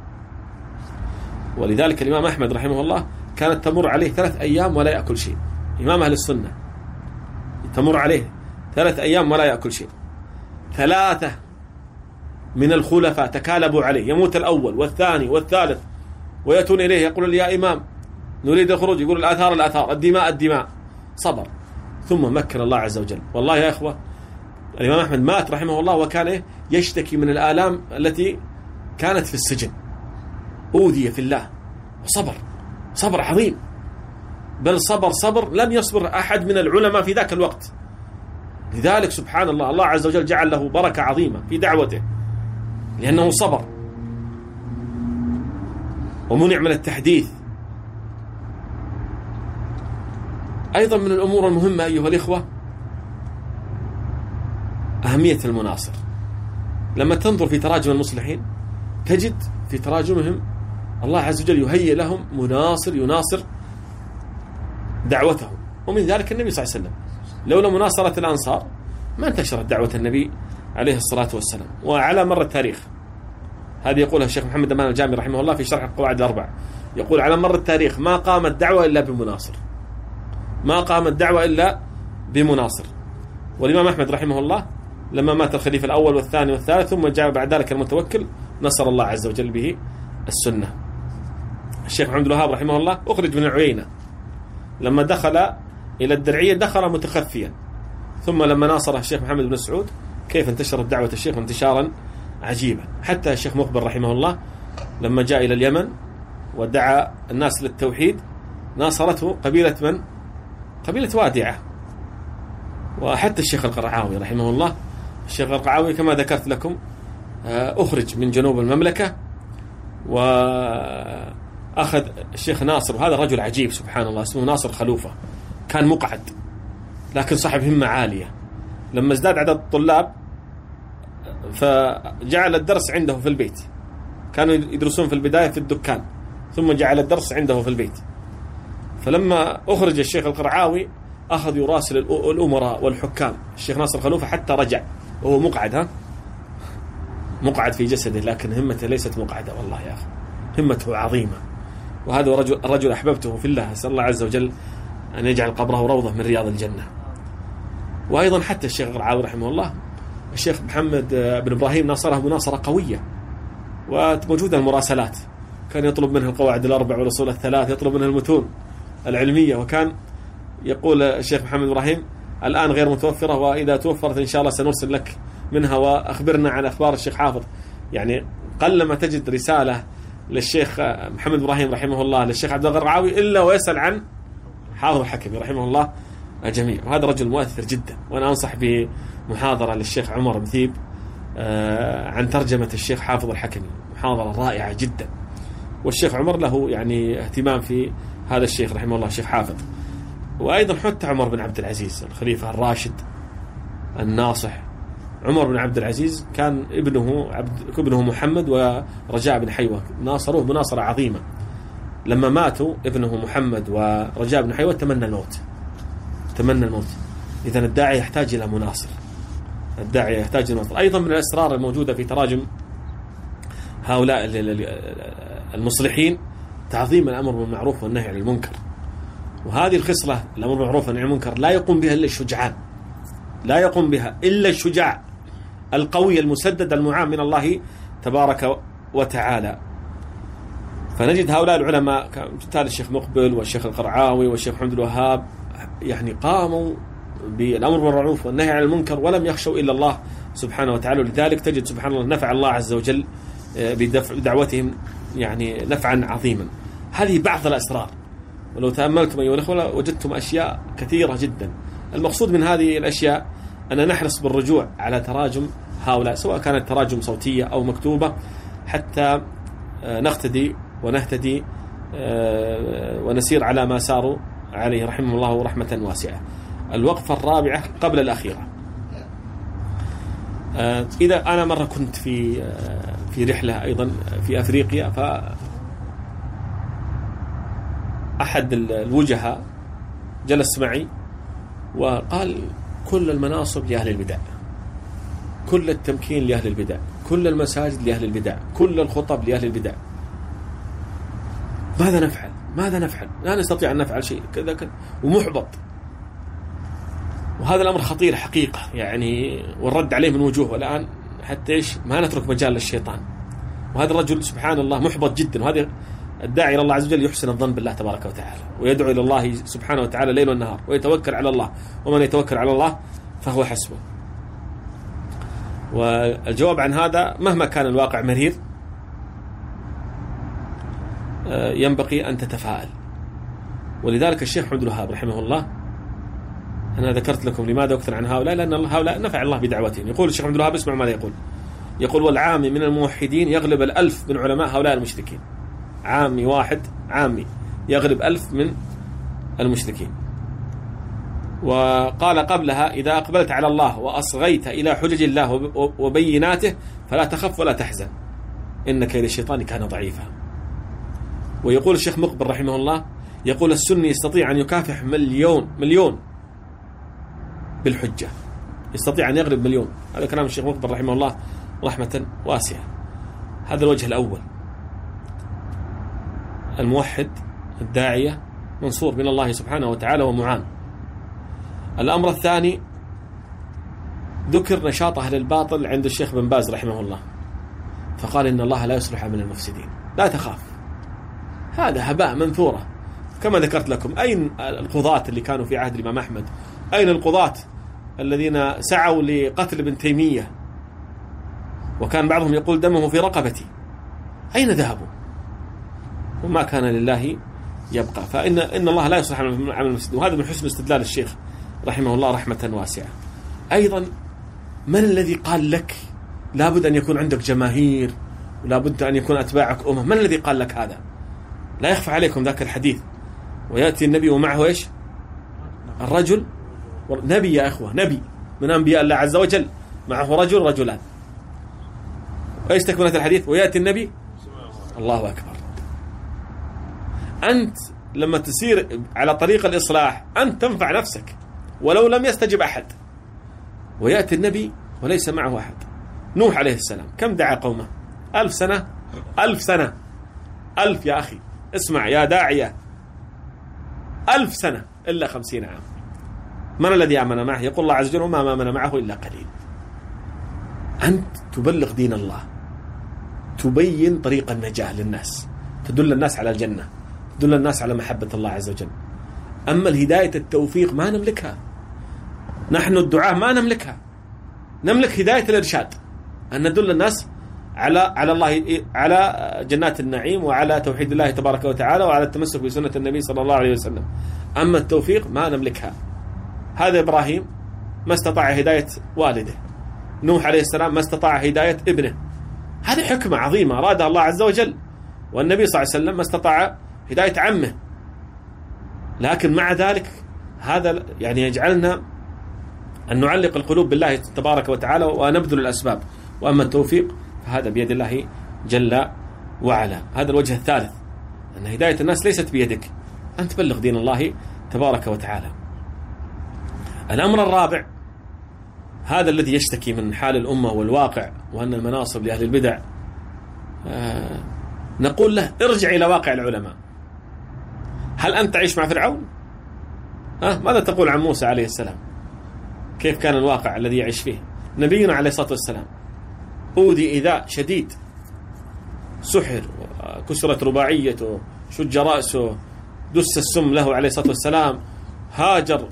ولذلك الإمام أحمد رحمه الله كانت تمر عليه ثلاث أيام ولا يأكل شيء. إمام أهل السنة تمر عليه ثلاث أيام ولا يأكل شيء. ثلاثة من الخلفاء تكالبوا عليه، يموت الأول والثاني والثالث ويأتون إليه يقول: يا إمام نريد الخروج، يقول: الآثار الآثار، الدماء الدماء. صبر، ثم مكن الله عز وجل. والله يا إخوة الإمام أحمد مات رحمه الله وكان يشتكي من الآلام التي كانت في السجن، أوذي في الله، وصبر صبر عظيم، بل صبر صبر لم يصبر أحد من العلماء في ذاك الوقت. لذلك سبحان الله الله عز وجل جعل له بركة عظيمة في دعوته لأنه صبر ومنع من التحديث. أيضا من الأمور المهمة أيها الإخوة أهمية المناصر. لما تنظر في تراجم المصلحين تجد في تراجمهم الله عز وجل يهيئ لهم مناصر يناصر دعوتهم، ومن ذلك النبي صلى الله عليه وسلم. لولا مناصرة الأنصار ما انتشرت دعوة النبي عليه الصلاة والسلام. وعلى مر التاريخ، هذه يقولها الشيخ محمد أمان الجامي رحمه الله في شرح القواعد الأربع، يقول: على مر التاريخ ما قامت دعوة إلا بمناصر، ما قامت دعوة إلا بمناصر. والإمام أحمد رحمه الله لما مات الخليفة الأول والثاني والثالث ثم جاء بعد ذلك المتوكل، نصر الله عز وجل به السنة. الشيخ محمد الوهاب رحمه الله أخرج من العيينة، لما دخل إلى الدرعية دخل متخفيا، ثم لما ناصره الشيخ محمد بن سعود كيف انتشرت دعوة الشيخ انتشارا عجيبا. حتى الشيخ مقبل رحمه الله لما جاء إلى اليمن ودعا الناس للتوحيد ناصرته قبيلة من؟ قبيلة وادعة. وحتى الشيخ القرعاوي رحمه الله، الشيخ القرعاوي كما ذكرت لكم أخرج من جنوب المملكة، وأخذ الشيخ ناصر، وهذا رجل عجيب سبحان الله اسمه ناصر خلوفة، كان مقعد لكن صاحب همة عالية. لما ازداد عدد الطلاب فجعل الدرس عنده في البيت، كانوا يدرسون في البداية في الدكان، ثم جعل الدرس عنده في البيت. فلما أخرج الشيخ القرعاوي أخذ يراسل الأمراء والحكام الشيخ ناصر خلوفة حتى رجع وهو مقعد، ها مقعد في جسده، لكن همته ليست مقعدة والله يا أخي، همته عظيمة. وهذا رجل, رجل أحببته في الله، أسأل الله عز وجل أن يجعل قبره روضة من رياض الجنة. وأيضا حتى الشيخ القرعاوي رحمه الله الشيخ محمد بن إبراهيم ناصره مناصرة قوية، وموجودة المراسلات، كان يطلب منه القواعد الأربع والأصول الثلاث، يطلب منه المتون العلمية، وكان يقول الشيخ محمد إبراهيم الآن غير متوفرة، وإذا توفرت إن شاء الله سنرسل لك منها، وأخبرنا عن أخبار الشيخ حافظ. يعني قلما تجد رسالة للشيخ محمد إبراهيم رحمه الله للشيخ عبد القرعاوي إلا ويسأل عن حافظ الحكمي رحمه الله جميع. وهذا رجل مؤثر جدا، وأنا أنصح بمحاضرة للشيخ عمر مثيب عن ترجمة الشيخ حافظ الحكمي، محاضرة رائعة جدا. والشيخ عمر له يعني اهتمام في هذا الشيخ رحمه الله الشيخ حافظ. وأيضا حتى عمر بن عبد العزيز الخليفة الراشد الناصح، عمر بن عبد العزيز كان ابنه عبد ابنه محمد ورجاء بن حيوة ناصروه مناصرة عظيمة. لما ماتوا ابنه محمد ورجاء بن حيوة تمنى الموت، تمنى الموت. إذا الداعي يحتاج إلى مناصر، الداعي يحتاج إلى مناصر. أيضا من الأسرار الموجودة في تراجم هؤلاء المصلحين تعظيم الأمر بالمعروف والنهي عن المنكر. وهذه الخصلة الأمر بالمعروف والنهي عن المنكر لا يقوم بها إلا الشجعان، لا يقوم بها إلا الشجاع القوي المسدد المعان من الله تبارك وتعالى. فنجد هؤلاء العلماء كمثال الشيخ مقبل والشيخ القرعاوي والشيخ محمد الوهاب يعني قاموا بالأمر بالمعروف والنهي عن المنكر ولم يخشوا إلا الله سبحانه وتعالى. ولذلك تجد سبحان الله نفع الله عز وجل بدعوتهم يعني نفعا عظيما. هذه بعض الأسرار، ولو تأملتم أيها الأخوة وجدتم أشياء كثيرة جدا. المقصود من هذه الأشياء أن نحرص بالرجوع على تراجم هؤلاء، سواء كانت تراجم صوتية أو مكتوبة، حتى نقتدي ونهتدي ونسير على ما ساروا عليه رحمه الله رحمة واسعة. الوقفة الرابعة قبل الأخيرة. إذا أنا مرة كنت في في رحلة أيضا في أفريقيا، فأحد الوجهاء جلس معي وقال كل المناصب لأهل البدع، كل التمكين لأهل البدع، كل المساجد لأهل البدع، كل الخطب لأهل البدع. ماذا نفعل؟ ماذا نفعل؟ لا نستطيع أن نفعل شيء كذا كذا، ومحبط. وهذا الأمر خطير حقيقة يعني، والرد عليه من وجوه. والآن حتى إيش ما نترك مجال للشيطان. وهذا الرجل سبحان الله محبط جدا. وهذا الداعي إلى الله عز وجل يحسن الظن بالله تبارك وتعالى، ويدعو إلى الله سبحانه وتعالى ليل والنهار، ويتوكل على الله، ومن يتوكل على الله فهو حسبه. والجواب عن هذا مهما كان الواقع مرير ينبغي أن تتفاءل. ولذلك الشيخ محمد الوهاب رحمه الله، أنا ذكرت لكم لماذا أكثر عن هؤلاء، لأن هؤلاء نفع الله بدعوتهم. يقول الشيخ محمد الوهاب، اسمعوا ماذا يقول. يقول والعامي من الموحدين يغلب الألف من علماء هؤلاء المشركين. عامي واحد عامي يغلب ألف من المشركين. وقال قبلها إذا أقبلت على الله وأصغيت إلى حجج الله وبيناته فلا تخف ولا تحزن إن كيد الشيطان كان ضعيفا. ويقول الشيخ مقبل رحمه الله، يقول السني يستطيع أن يكافح مليون مليون بالحجة، يستطيع أن يغلب مليون. هذا كلام الشيخ مقبل رحمه الله رحمة واسعة. هذا الوجه الأول، الموحد الداعية منصور من الله سبحانه وتعالى ومعان. الأمر الثاني، ذكر نشاط أهل الباطل عند الشيخ بن باز رحمه الله، فقال إن الله لا يصلح من المفسدين. لا تخاف، هذا هباء منثورة. كما ذكرت لكم، أين القضاة اللي كانوا في عهد الإمام أحمد؟ أين القضاة الذين سعوا لقتل ابن تيمية وكان بعضهم يقول دمه في رقبتي؟ أين ذهبوا؟ وما كان لله يبقى. فإن إن الله لا يصلح عمل المفسدين، وهذا من حسن استدلال الشيخ رحمه الله رحمة واسعة. أيضا من الذي قال لك لابد أن يكون عندك جماهير ولابد أن يكون أتباعك أمة؟ من الذي قال لك هذا؟ لا يخفى عليكم ذاك الحديث، ويأتي النبي ومعه إيش؟ الرجل، نبي يا إخوة، نبي من أنبياء الله عز وجل، معه رجل رجلان. إيش تكملة الحديث؟ ويأتي النبي، الله أكبر. أنت لما تسير على طريق الإصلاح أنت تنفع نفسك ولو لم يستجب أحد. ويأتي النبي وليس معه أحد. نوح عليه السلام كم دعا قومه؟ ألف سنة، ألف سنة، ألف يا أخي، اسمع يا داعية، ألف سنة إلا خمسين عام. من الذي آمن معه؟ يقول الله عز وجل وما آمن معه إلا قليل. أنت تبلغ دين الله، تبين طريق النجاة للناس، تدل الناس على الجنة، تدل الناس على محبة الله عز وجل. أما الهداية التوفيق ما نملكها، نحن الدعاة ما نملكها. نملك هداية الإرشاد، أن ندل الناس على على الله، على جنات النعيم وعلى توحيد الله تبارك وتعالى وعلى التمسك بسنة النبي صلى الله عليه وسلم. أما التوفيق ما نملكها. هذا إبراهيم ما استطاع هداية والده، نوح عليه السلام ما استطاع هداية ابنه. هذه حكمة عظيمة أرادها الله عز وجل. والنبي صلى الله عليه وسلم ما استطاع هداية عمه. لكن مع ذلك هذا يعني يجعلنا أن نعلق القلوب بالله تبارك وتعالى ونبذل الأسباب. وأما التوفيق فهذا بيد الله جل وعلا. هذا الوجه الثالث، أن هداية الناس ليست بيدك، أن تبلغ دين الله تبارك وتعالى. الأمر الرابع، هذا الذي يشتكي من حال الأمة والواقع وأن المناصب لأهل البدع، آه نقول له ارجع إلى واقع العلماء. هل أنت تعيش مع فرعون؟ ها؟ ماذا تقول عن موسى عليه السلام؟ كيف كان الواقع الذي يعيش فيه؟ نبينا عليه الصلاة والسلام أوذي إيذاء شديد، سحر، كسرت رباعيته، شج رأسه، دس السم له عليه الصلاة والسلام، هاجر،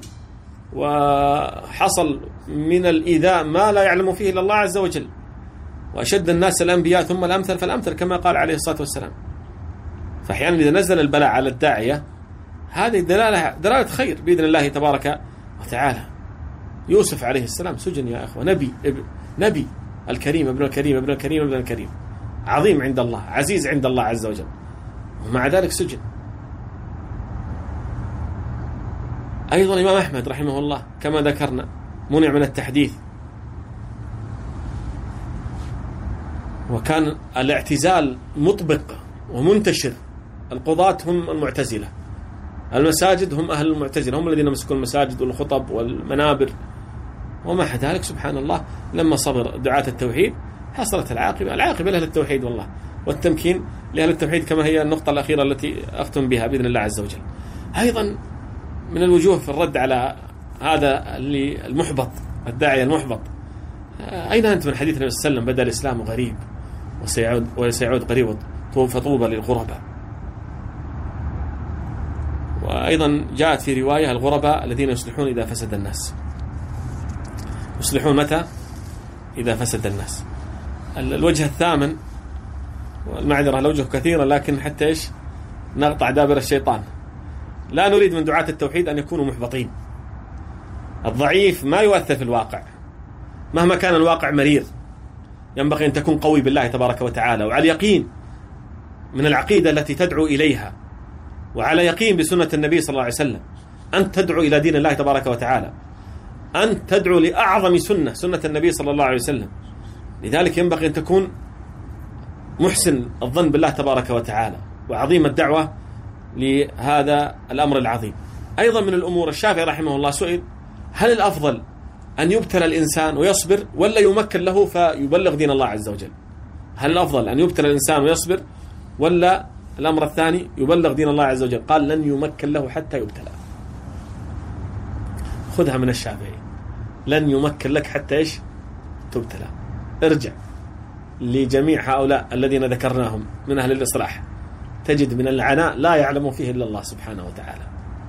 وحصل من الإيذاء ما لا يعلم فيه إلا الله عز وجل. وأشد الناس الأنبياء ثم الأمثل فالأمثل كما قال عليه الصلاة والسلام. فأحيانا إذا نزل البلاء على الداعية هذه دلالة دلالة خير بإذن الله تبارك وتعالى. يوسف عليه السلام سجن يا أخوة، نبي نبي الكريم ابن الكريم ابن الكريم ابن الكريم، عظيم عند الله، عزيز عند الله عز وجل، ومع ذلك سجن. أيضا الإمام أحمد رحمه الله كما ذكرنا منع من التحديث، وكان الاعتزال مطبق ومنتشر. القضاة هم المعتزلة، المساجد هم أهل المعتزلة، هم الذين يمسكون المساجد والخطب والمنابر. ومع ذلك سبحان الله لما صبر دعاة التوحيد حصلت العاقبة، العاقبة لأهل التوحيد والله، والتمكين لأهل التوحيد، كما هي النقطة الأخيرة التي أختم بها بإذن الله عز وجل. أيضا من الوجوه في الرد على هذا اللي المحبط، الداعية المحبط، أين أنت من حديث النبي صلى الله عليه وسلم بدأ الإسلام غريب وسيعود, وسيعود قريب فطوبى للغرباء. وأيضا جاءت في رواية الغرباء الذين يصلحون إذا فسد الناس. يصلحون متى؟ إذا فسد الناس. الوجه الثامن، والمعذرة الوجه كثيرة لكن حتى إيش نقطع دابر الشيطان. لا نريد من دعاة التوحيد أن يكونوا محبطين. الضعيف ما يؤثر في الواقع مهما كان الواقع مرير. ينبغي أن تكون قوي بالله تبارك وتعالى، وعلى يقين من العقيدة التي تدعو إليها، وعلى يقين بسنة النبي صلى الله عليه وسلم. أن تدعو إلى دين الله تبارك وتعالى، أن تدعو لأعظم سنة، سنة النبي صلى الله عليه وسلم. لذلك ينبغي أن تكون محسن الظن بالله تبارك وتعالى، وعظيم الدعوة لهذا الأمر العظيم. أيضا من الأمور، الشافعي رحمه الله سئل هل الأفضل أن يبتلى الإنسان ويصبر ولا يمكن له فيبلغ دين الله عز وجل؟ هل الأفضل أن يبتلى الإنسان ويصبر ولا الأمر الثاني يبلغ دين الله عز وجل؟ قال لن يمكن له حتى يبتلى. خذها من الشافعي، لن يمكن لك حتى إيش؟ تبتلى. ارجع لجميع هؤلاء الذين ذكرناهم من أهل الإصلاح، تجد من العناء لا يعلم فيه إلا الله سبحانه وتعالى.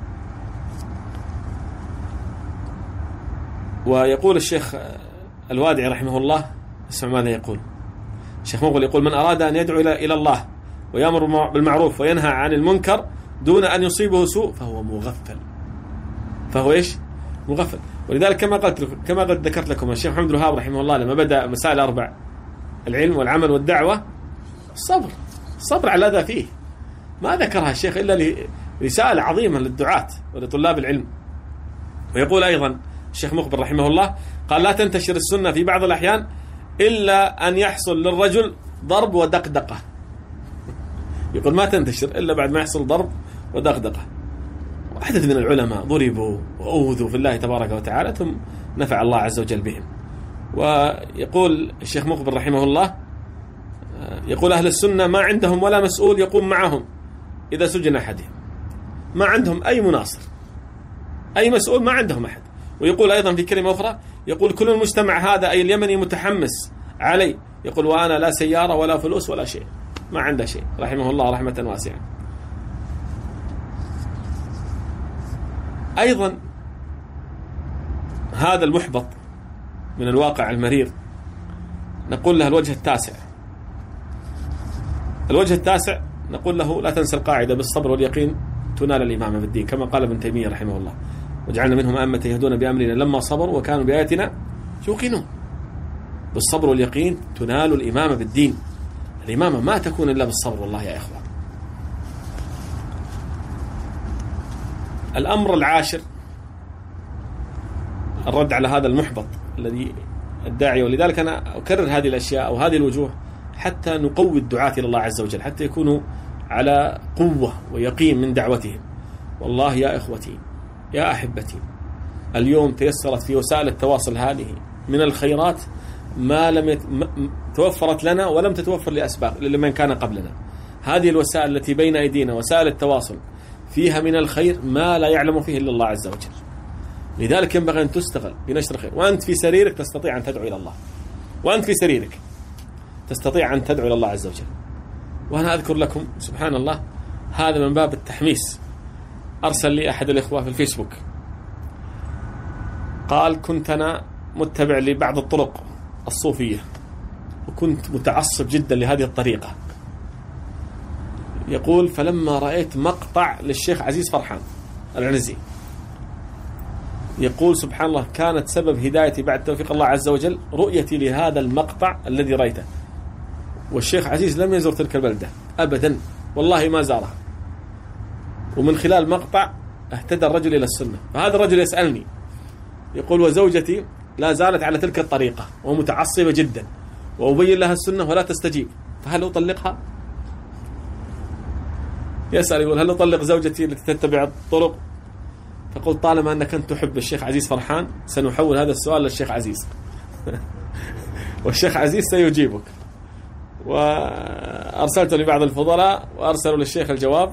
ويقول الشيخ الوادعي رحمه الله، اسمع ماذا يقول الشيخ مقبل، يقول: من أراد أن يدعو إلى الله ويأمر بالمعروف وينهى عن المنكر دون أن يصيبه سوء فهو مغفل. فهو إيش؟ مغفل. ولذلك كما قلت كما قد ذكرت لكم، الشيخ محمد الوهاب رحمه الله لما بدأ مسائل أربع: العلم والعمل والدعوة، الصبر الصبر على الأذى فيه، ما ذكرها الشيخ إلا لرسالة عظيمة للدعاة ولطلاب العلم. ويقول أيضا الشيخ مقبل رحمه الله، قال: لا تنتشر السنة في بعض الأحيان إلا أن يحصل للرجل ضرب ودقدقة. يقول ما تنتشر إلا بعد ما يحصل ضرب ودقدقة. وعدد من العلماء ضربوا وأوذوا في الله تبارك وتعالى ثم نفع الله عز وجل بهم. ويقول الشيخ مقبل رحمه الله، يقول: أهل السنة ما عندهم ولا مسؤول يقوم معهم إذا سجن أحدهم، ما عندهم أي مناصر، أي مسؤول ما عندهم أحد. ويقول أيضا في كلمة أخرى، يقول: كل المجتمع هذا أي اليمني متحمس علي، يقول: وأنا لا سيارة ولا فلوس ولا شيء، ما عنده شيء، رحمه الله رحمة واسعة. أيضا هذا المحبط من الواقع المرير نقول له الوجه التاسع. الوجه التاسع نقول له: لا تنسى القاعدة بالصبر واليقين تنال الإمامة بالدين، كما قال ابن تيمية رحمه الله: وجعلنا منهم أئمة يهدون بأمرنا لما صبروا وكانوا بآياتنا يوقنون. بالصبر واليقين تنال الإمامة بالدين. الإمامة ما تكون إلا بالصبر والله يا إخوة. الأمر العاشر الرد على هذا المحبط الذي الداعي. ولذلك أنا أكرر هذه الأشياء أو هذه الوجوه حتى نقوي الدعاة إلى الله عز وجل، حتى يكونوا على قوة ويقين من دعوتهم. والله يا إخوتي يا أحبتي، اليوم تيسرت في وسائل التواصل هذه من الخيرات ما لم يت... م... توفرت لنا ولم تتوفر لأسباب لمن كان قبلنا. هذه الوسائل التي بين أيدينا وسائل التواصل فيها من الخير ما لا يعلم فيه إلا الله عز وجل. لذلك ينبغي أن تستغل بنشر الخير. وأنت في سريرك تستطيع أن تدعو إلى الله، وأنت في سريرك تستطيع أن تدعو إلى الله عز وجل. وأنا أذكر لكم سبحان الله هذا من باب التحميس. أرسل لي أحد الإخوة في الفيسبوك، قال: كنت أنا متبع لبعض الطرق الصوفية وكنت متعصب جدا لهذه الطريقة. يقول: فلما رأيت مقطع للشيخ عزيز فرحان العنزي، يقول سبحان الله كانت سبب هدايتي بعد توفيق الله عز وجل رؤيتي لهذا المقطع الذي رأيته. والشيخ عزيز لم يزور تلك البلدة أبدا، والله ما زارها، ومن خلال مقطع اهتدى الرجل إلى السنة. فهذا الرجل يسألني يقول: وزوجتي لا زالت على تلك الطريقة ومتعصبة جدا، وأبين لها السنة ولا تستجيب، فهل أطلقها؟ يسأل يقول: هل أطلق زوجتي التي تتبع الطرق؟ فقلت: طالما أنك أنت تحب الشيخ عزيز فرحان سنحول هذا السؤال للشيخ عزيز والشيخ عزيز سيجيبك. وأرسلت لبعض الفضلاء وأرسلوا للشيخ الجواب،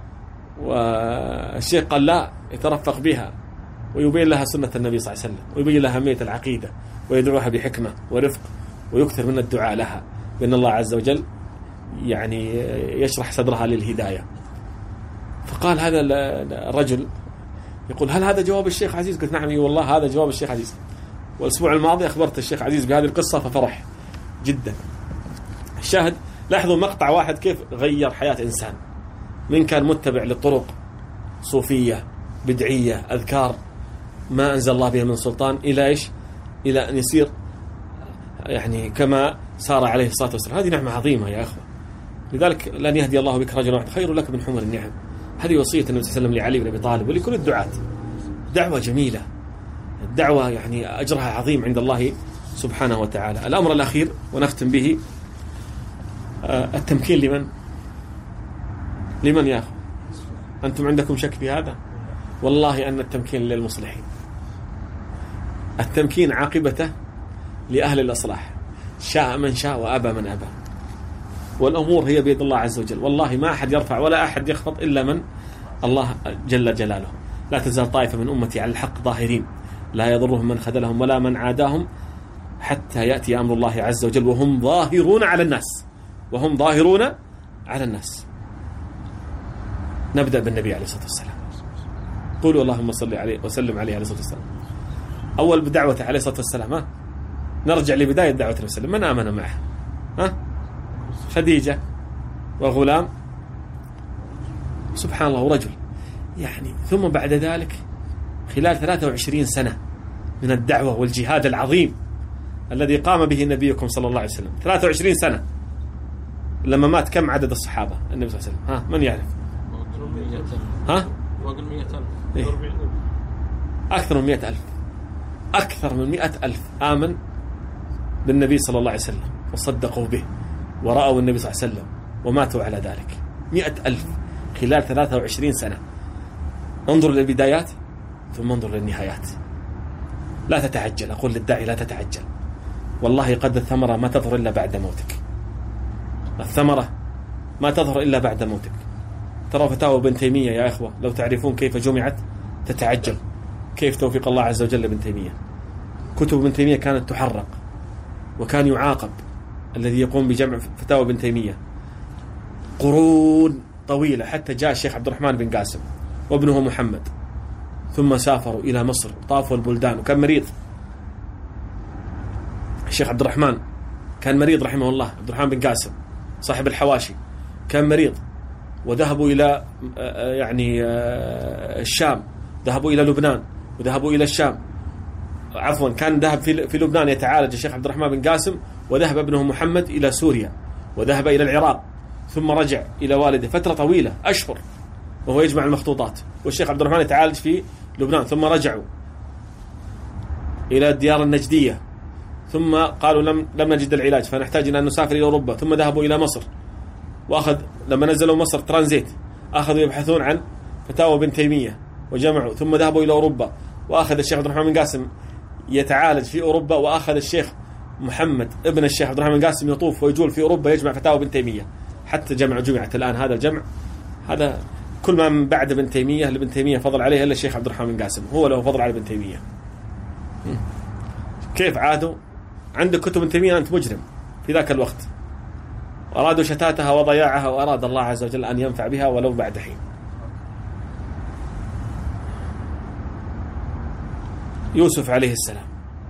والشيخ قال: لا، يترفق بها ويبين لها سنة النبي صلى الله عليه وسلم، ويبين لها أهمية العقيدة، ويدعوها بحكمة ورفق، ويكثر من الدعاء لها بأن الله عز وجل يعني يشرح صدرها للهداية. فقال هذا الرجل يقول: هل هذا جواب الشيخ عزيز؟ قلت: نعم والله هذا جواب الشيخ عزيز. والأسبوع الماضي أخبرت الشيخ عزيز بهذه القصة ففرح جدا. الشاهد لاحظوا مقطع واحد كيف غير حياة إنسان من كان متبع للطرق صوفية بدعية أذكار ما أنزل الله بها من سلطان إلى إيش؟ إلى أن يصير يعني كما سار عليه الصلاة والسلام. هذه نعمة عظيمة يا أخوة. لذلك لن يهدي الله بك رجلا واحد خير لك من حمر النعم. هذه وصية النبي صلى الله عليه وسلم لعلي بن أبي طالب ولكل الدعاة. دعوة جميلة، الدعوة يعني أجرها عظيم عند الله سبحانه وتعالى. الأمر الأخير ونختم به، التمكين لمن؟ لمن يا أخو؟ أنتم عندكم شك في هذا؟ والله أن التمكين للمصلحين. التمكين عاقبته لأهل الإصلاح، شاء من شاء وأبى من أبى، والأمور هي بيد الله عز وجل. والله ما أحد يرفع ولا أحد يخفض إلا من الله جل جلاله. لا تزال طائفة من أمتي على الحق ظاهرين لا يضرهم من خذلهم ولا من عاداهم حتى يأتي أمر الله عز وجل وهم ظاهرون على الناس، وهم ظاهرون على الناس. نبدأ بالنبي عليه الصلاة والسلام. قولوا اللهم صل عليه وسلم عليه عليه الصلاة والسلام. أول بدعوته عليه الصلاة والسلام، ها نرجع لبداية دعوة النبي صلى الله عليه وسلم. من آمن معه؟ ها خديجة وغلام، سبحان الله، ورجل يعني. ثم بعد ذلك خلال ثلاثة وعشرين سنة من الدعوة والجهاد العظيم الذي قام به نبيكم صلى الله عليه وسلم، ثلاثة وعشرين سنة. لما مات كم عدد الصحابة النبي صلى الله عليه وسلم؟ ها من يعرف؟ ها فوق المئة ألف. إيه؟ أكثر من مئة ألف، أكثر من مئة ألف آمن بالنبي صلى الله عليه وسلم وصدقوا به ورأوا النبي صلى الله عليه وسلم وماتوا على ذلك. مئة ألف خلال ثلاثة وعشرين سنة. انظر للبدايات ثم انظر للنهايات. لا تتعجل، أقول للداعي لا تتعجل، والله قد الثمرة ما تظهر إلا بعد موتك. الثمرة ما تظهر إلا بعد موتك. ترى فتاوى ابن تيمية يا إخوة لو تعرفون كيف جمعت تتعجل، كيف توفيق الله عز وجل ابن تيمية. كتب ابن تيمية كانت تحرق وكان يعاقب الذي يقوم بجمع فتاوى ابن تيمية قرون طويلة، حتى جاء الشيخ عبد الرحمن بن قاسم وابنه محمد، ثم سافروا إلى مصر وطافوا البلدان، وكان مريض. الشيخ عبد الرحمن كان مريض رحمه الله، عبد الرحمن بن قاسم صاحب الحواشي كان مريض، وذهبوا إلى يعني الشام، ذهبوا إلى لبنان وذهبوا إلى الشام، عفوا كان ذهب في في لبنان يتعالج الشيخ عبد الرحمن بن قاسم، وذهب ابنه محمد إلى سوريا، وذهب إلى العراق، ثم رجع إلى والده فترة طويلة أشهر وهو يجمع المخطوطات، والشيخ عبد الرحمن يتعالج في لبنان. ثم رجعوا إلى الديار النجدية، ثم قالوا لم لم نجد العلاج فنحتاج أن نسافر إلى أوروبا، ثم ذهبوا إلى مصر، وأخذ لما نزلوا مصر ترانزيت أخذوا يبحثون عن فتاوى ابن تيمية وجمعوا، ثم ذهبوا إلى أوروبا، وأخذ الشيخ عبد الرحمن بن قاسم يتعالج في أوروبا، وأخذ الشيخ محمد ابن الشيخ عبد الرحمن بن قاسم يطوف ويجول في أوروبا يجمع فتاوى ابن تيمية، حتى جمع جمعت الآن هذا الجمع. هذا كل ما من بعد ابن تيمية لابن تيمية فضل عليه إلا الشيخ عبد الرحمن بن قاسم، هو له فضل على ابن تيمية. كيف عادوا؟ عندك كتب ابن تيمية أنت مجرم في ذاك الوقت، أرادوا شتاتها وضياعها، وأراد الله عز وجل أن ينفع بها ولو بعد حين. يوسف عليه السلام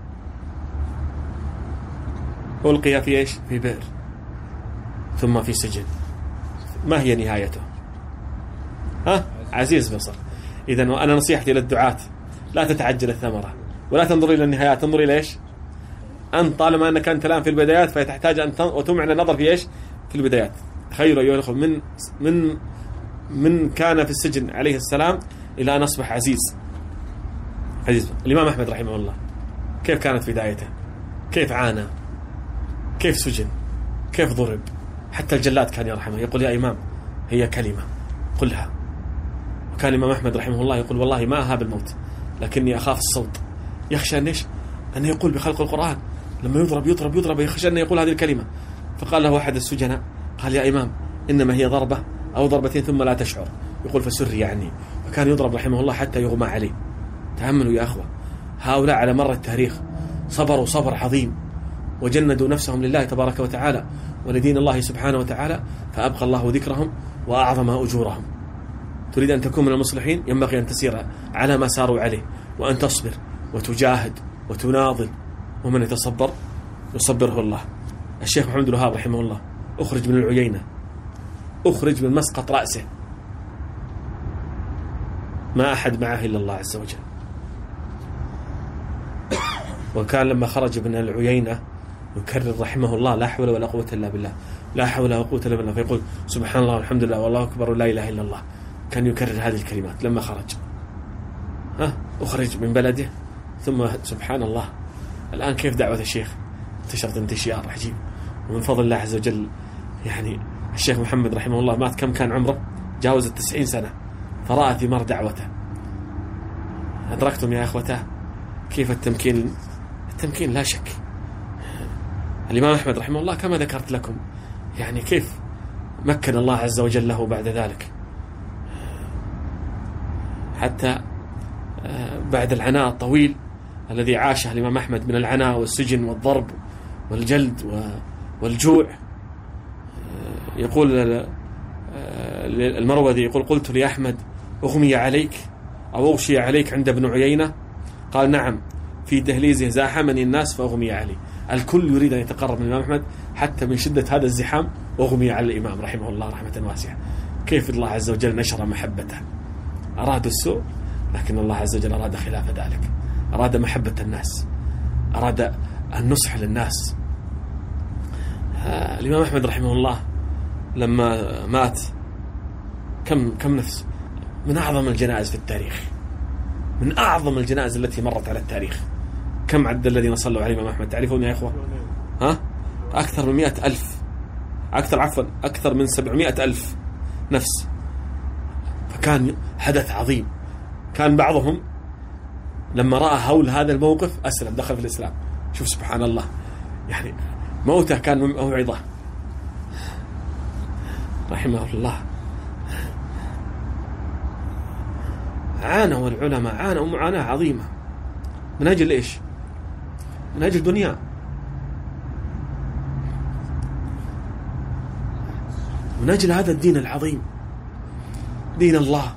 ألقي في إيش؟ في بئر، ثم في سجن. ما هي نهايته؟ ها؟ عزيز مصر. إذن وأنا نصيحتي للدعاة لا تتعجل الثمرة ولا تنظر إلى النهايات، تنظر إلى إيش؟ أنت طالما أنك أنت الآن في البدايات فتحتاج أن وتمعن النظر في إيش؟ في البدايات. تخيلوا أيها الأخوة من من من كان في السجن عليه السلام إلى أن أصبح عزيز. عزيز الإمام أحمد رحمه الله كيف كانت بدايته؟ كيف عانى؟ كيف سجن؟ كيف ضرب؟ حتى الجلاد كان يرحمه يقول يا إمام هي كلمة قلها. وكان الإمام أحمد رحمه الله يقول والله ما أهاب الموت لكني أخاف الصوت، يخشى أن إيش؟ أن يقول بخلق القرآن لما يضرب يضرب يضرب يخشى أن يقول هذه الكلمة. فقال له أحد السجناء قال يا إمام إنما هي ضربة أو ضربتين ثم لا تشعر. يقول فسر يعني. فكان يضرب رحمه الله حتى يغمى عليه. تأملوا يا أخوة، هؤلاء على مر التاريخ صبروا صبر عظيم وجندوا نفسهم لله تبارك وتعالى ولدين الله سبحانه وتعالى، فأبقى الله ذكرهم وأعظم أجورهم. تريد أن تكون من المصلحين ينبغي أن تسير على ما ساروا عليه، وأن تصبر وتجاهد وتناضل، ومن يتصبر يصبره الله. الشيخ محمد الوهاب رحمه الله أخرج من العيينة، أخرج من مسقط رأسه، ما أحد معه إلا الله عز وجل. وكان لما خرج من العيينة يكرر رحمه الله لا حول ولا قوة إلا بالله، لا حول ولا قوة إلا بالله، فيقول سبحان الله والحمد لله والله أكبر ولا إله إلا الله. كان يكرر هذه الكلمات لما خرج. ها أخرج من بلده ثم سبحان الله. الآن كيف دعوة الشيخ انتشرت انتشار عجيب، ومن فضل الله عز وجل يعني الشيخ محمد رحمه الله مات كم كان عمره؟ جاوز التسعين سنة، فرأى ثمار دعوته. أدركتم يا أخوته كيف التمكين؟ التمكين لا شك. الإمام أحمد رحمه الله كما ذكرت لكم يعني كيف مكن الله عز وجل له بعد ذلك، حتى بعد العناء الطويل الذي عاشه الإمام أحمد من العناء والسجن والضرب والجلد والجوع. يقول المروذي يقول قلت لأحمد أغمي عليك أو أغشي عليك عند ابن عيينة؟ قال نعم، في دهليزه زاحمني الناس فأغمي عليه. الكل يريد أن يتقرب من الإمام أحمد، حتى من شدة هذا الزحام أغمي على الإمام رحمه الله رحمة واسعة. كيف الله عز وجل نشر محبته؟ أرادوا السوء، لكن الله عز وجل أراد خلاف ذلك، أراد محبة الناس، أراد النصح للناس. الإمام أحمد رحمه الله لما مات كم كم نفس من أعظم الجنائز في التاريخ، من أعظم الجنائز التي مرت على التاريخ. كم عد الذين صلوا على الإمام أحمد تعرفون يا إخوة؟ ها؟ أكثر من مئة ألف، أكثر عفوا أكثر من سبعمائة ألف نفس. فكان حدث عظيم. كان بعضهم لما رأى هول هذا الموقف أسلم، دخل في الإسلام. شوف سبحان الله، يعني موته كان موعظة رحمه الله. عانوا العلماء، عانوا معاناة عظيمة من أجل إيش؟ من أجل دنيا، من أجل هذا الدين العظيم، دين الله.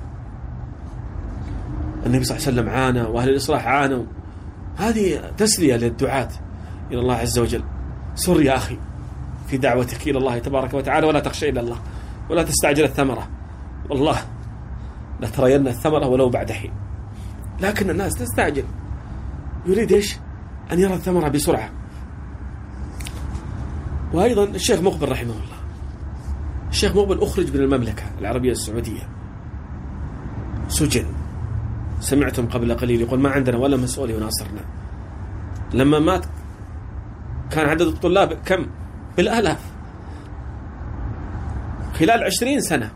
النبي صلى الله عليه وسلم عانى، وأهل الإصلاح عانوا. هذه تسلية للدعاة إلى الله عز وجل. سر يا أخي في دعوتك إلى الله تبارك وتعالى، ولا تخشى إلا الله، ولا تستعجل الثمرة. والله لترين الثمرة ولو بعد حين، لكن الناس تستعجل، يريد إيش؟ أن يرى الثمرة بسرعة. وأيضا الشيخ مقبل رحمه الله، الشيخ مقبل أخرج من المملكة العربية السعودية، سجن. سمعتم قبل قليل يقول ما عندنا ولا مسؤول يناصرنا. لما مات كان عدد الطلاب كم؟ بالآلاف. خلال عشرين سنة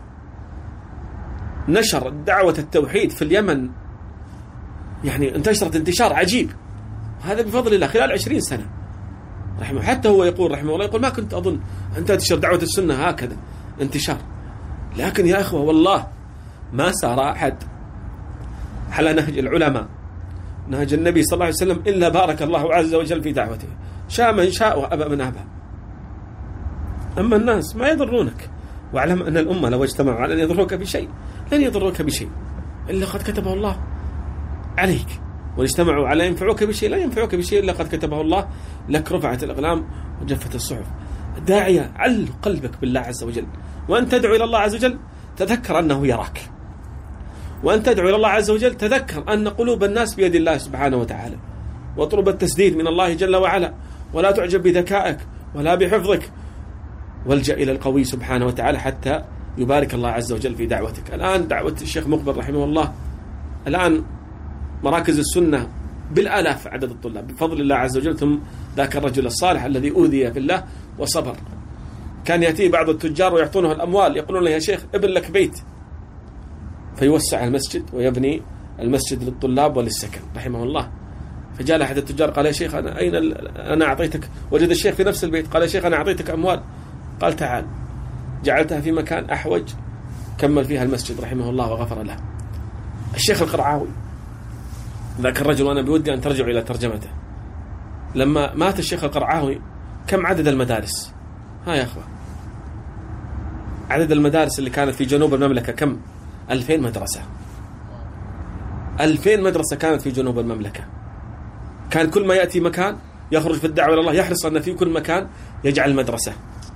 نشر دعوة التوحيد في اليمن، يعني انتشرت انتشار عجيب. هذا بفضل الله خلال عشرين سنة رحمه. حتى هو يقول رحمه الله، يقول ما كنت أظن أن تنتشر دعوة السنة هكذا انتشار. لكن يا أخوة والله ما سار أحد على نهج العلماء، نهج النبي صلى الله عليه وسلم، إلا بارك الله عز وجل في دعوته، شاء من شاء وأبى من أبى. أما الناس ما يضرونك، واعلم أن الأمة لو اجتمعوا على أن يضروك بشيء لن يضروك بشيء إلا قد كتبه الله عليك، واجتمعوا على ينفعوك بشيء لا ينفعوك بشيء إلا قد كتبه الله لك. رفعت الأقلام وجفت الصحف. الداعية عل قلبك بالله عز وجل، وأن تدعو إلى الله عز وجل تذكر أنه يراك، وأن تدعو إلى الله عز وجل تذكر أن قلوب الناس بيد الله سبحانه وتعالى، واطلب التسديد من الله جل وعلا، ولا تعجب بذكائك ولا بحفظك، والجأ إلى القوي سبحانه وتعالى حتى يبارك الله عز وجل في دعوتك. الآن دعوة الشيخ مقبل رحمه الله، الآن مراكز السنة بالآلاف عدد الطلاب بفضل الله عز وجل. ثم ذاك الرجل الصالح الذي أوذي في الله وصبر، كان يأتي بعض التجار ويعطونه الأموال، يقولون له يا شيخ ابن لك بيت، فيوسع المسجد ويبني المسجد للطلاب وللسكن رحمه الله. فجاء أحد التجار قال يا شيخ أنا أين أنا أعطيتك، وجد الشيخ في نفس البيت، قال يا شيخ أنا أعطيتك أموال، قال تعال، جعلتها في مكان أحوج، كمل فيها المسجد رحمه الله وغفر له. الشيخ القرعاوي ذاك الرجل، وأنا بودي أن ترجعوا إلى ترجمته، لما مات الشيخ القرعاوي كم عدد المدارس؟ ها يا أخوة، عدد المدارس اللي كانت في جنوب المملكة كم؟ ألفين مدرسة. ألفين مدرسة كانت في جنوب المملكة. كان كل ما يأتي مكان يخرج في الدعوة إلى الله يحرص أن في كل مكان يجعل مدرسة.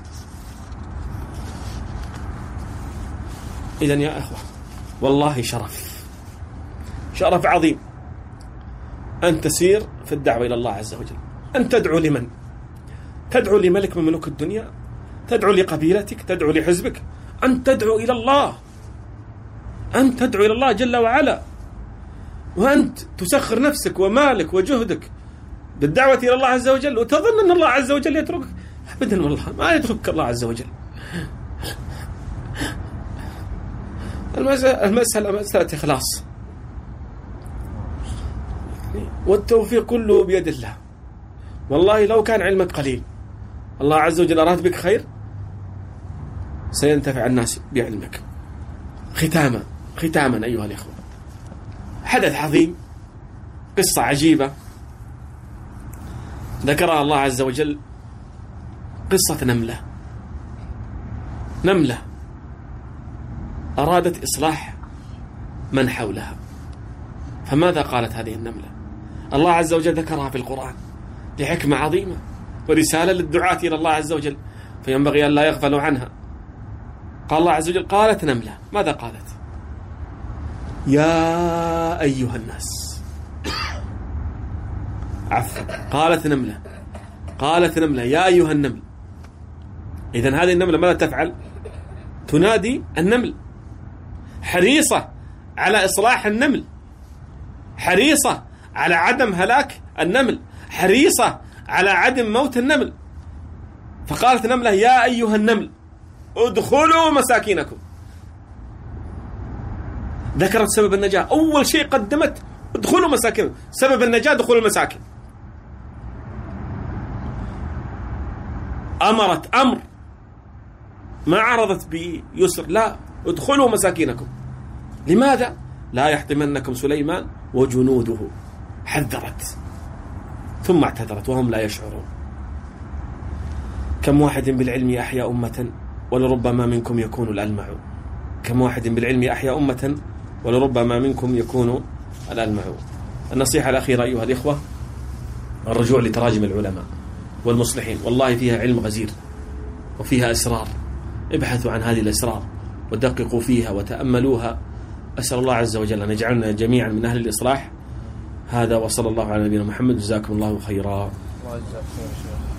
إذن يا أخوة والله شرف، شرف عظيم أن تسير في الدعوة إلى الله عز وجل، أن تدعو لمن؟ تدعو لملك من ملوك الدنيا، تدعو لقبيلتك، تدعو لحزبك، أن تدعو إلى الله، أن تدعو إلى الله جل وعلا، وأنت تسخر نفسك ومالك وجهدك بالدعوة إلى الله عز وجل، وتظن أن الله عز وجل يتركك. أبدا والله ما يتركك الله عز وجل. المسألة, المسألة مسألة إخلاص، والتوفيق كله بيد الله. والله لو كان علمك قليل الله عز وجل أراد بك خير سينتفع الناس بعلمك. ختاما ختاما أيها الإخوة، حدث عظيم، قصة عجيبة ذكرها الله عز وجل، قصة نملة. نملة أرادت إصلاح من حولها. فماذا قالت هذه النملة؟ الله عز وجل ذكرها في القرآن لحكمة عظيمة ورسالة للدعاة إلى الله عز وجل، فينبغي أن لا يغفلوا عنها. قال الله عز وجل: قالت نملة. ماذا قالت؟ يا أيها الناس. عفوا، قالت نملة قالت نملة يا أيها النمل. إذن هذه النملة ماذا تفعل؟ تنادي النمل، حريصة على إصلاح النمل، حريصة على عدم هلاك النمل، حريصة على عدم موت النمل. فقالت نملة: يا أيها النمل ادخلوا مساكنكم. ذكرت سبب النجاة، أول شيء قدمت ادخلوا مساكنكم، سبب النجاة دخول المساكن. أمرت أمر، ما عرضت بيسر، لا، ادخلوا مساكنكم. لماذا؟ لا يحطمنكم سليمان وجنوده. حذرت ثم اعتذرت وهم لا يشعرون. كم واحد بالعلم أحيا أمة ولربما منكم يكون الألمع. كم واحد بالعلم أحيا أمة ولربما منكم يكون الألمع. النصيحة الأخيرة أيها الإخوة: الرجوع لتراجم العلماء والمصلحين، والله فيها علم غزير وفيها أسرار. ابحثوا عن هذه الأسرار ودققوا فيها وتأملوها. أسأل الله عز وجل أن يجعلنا جميعا من أهل الإصلاح. هذا وصلى الله على نبينا محمد. جزاكم الله خيرا.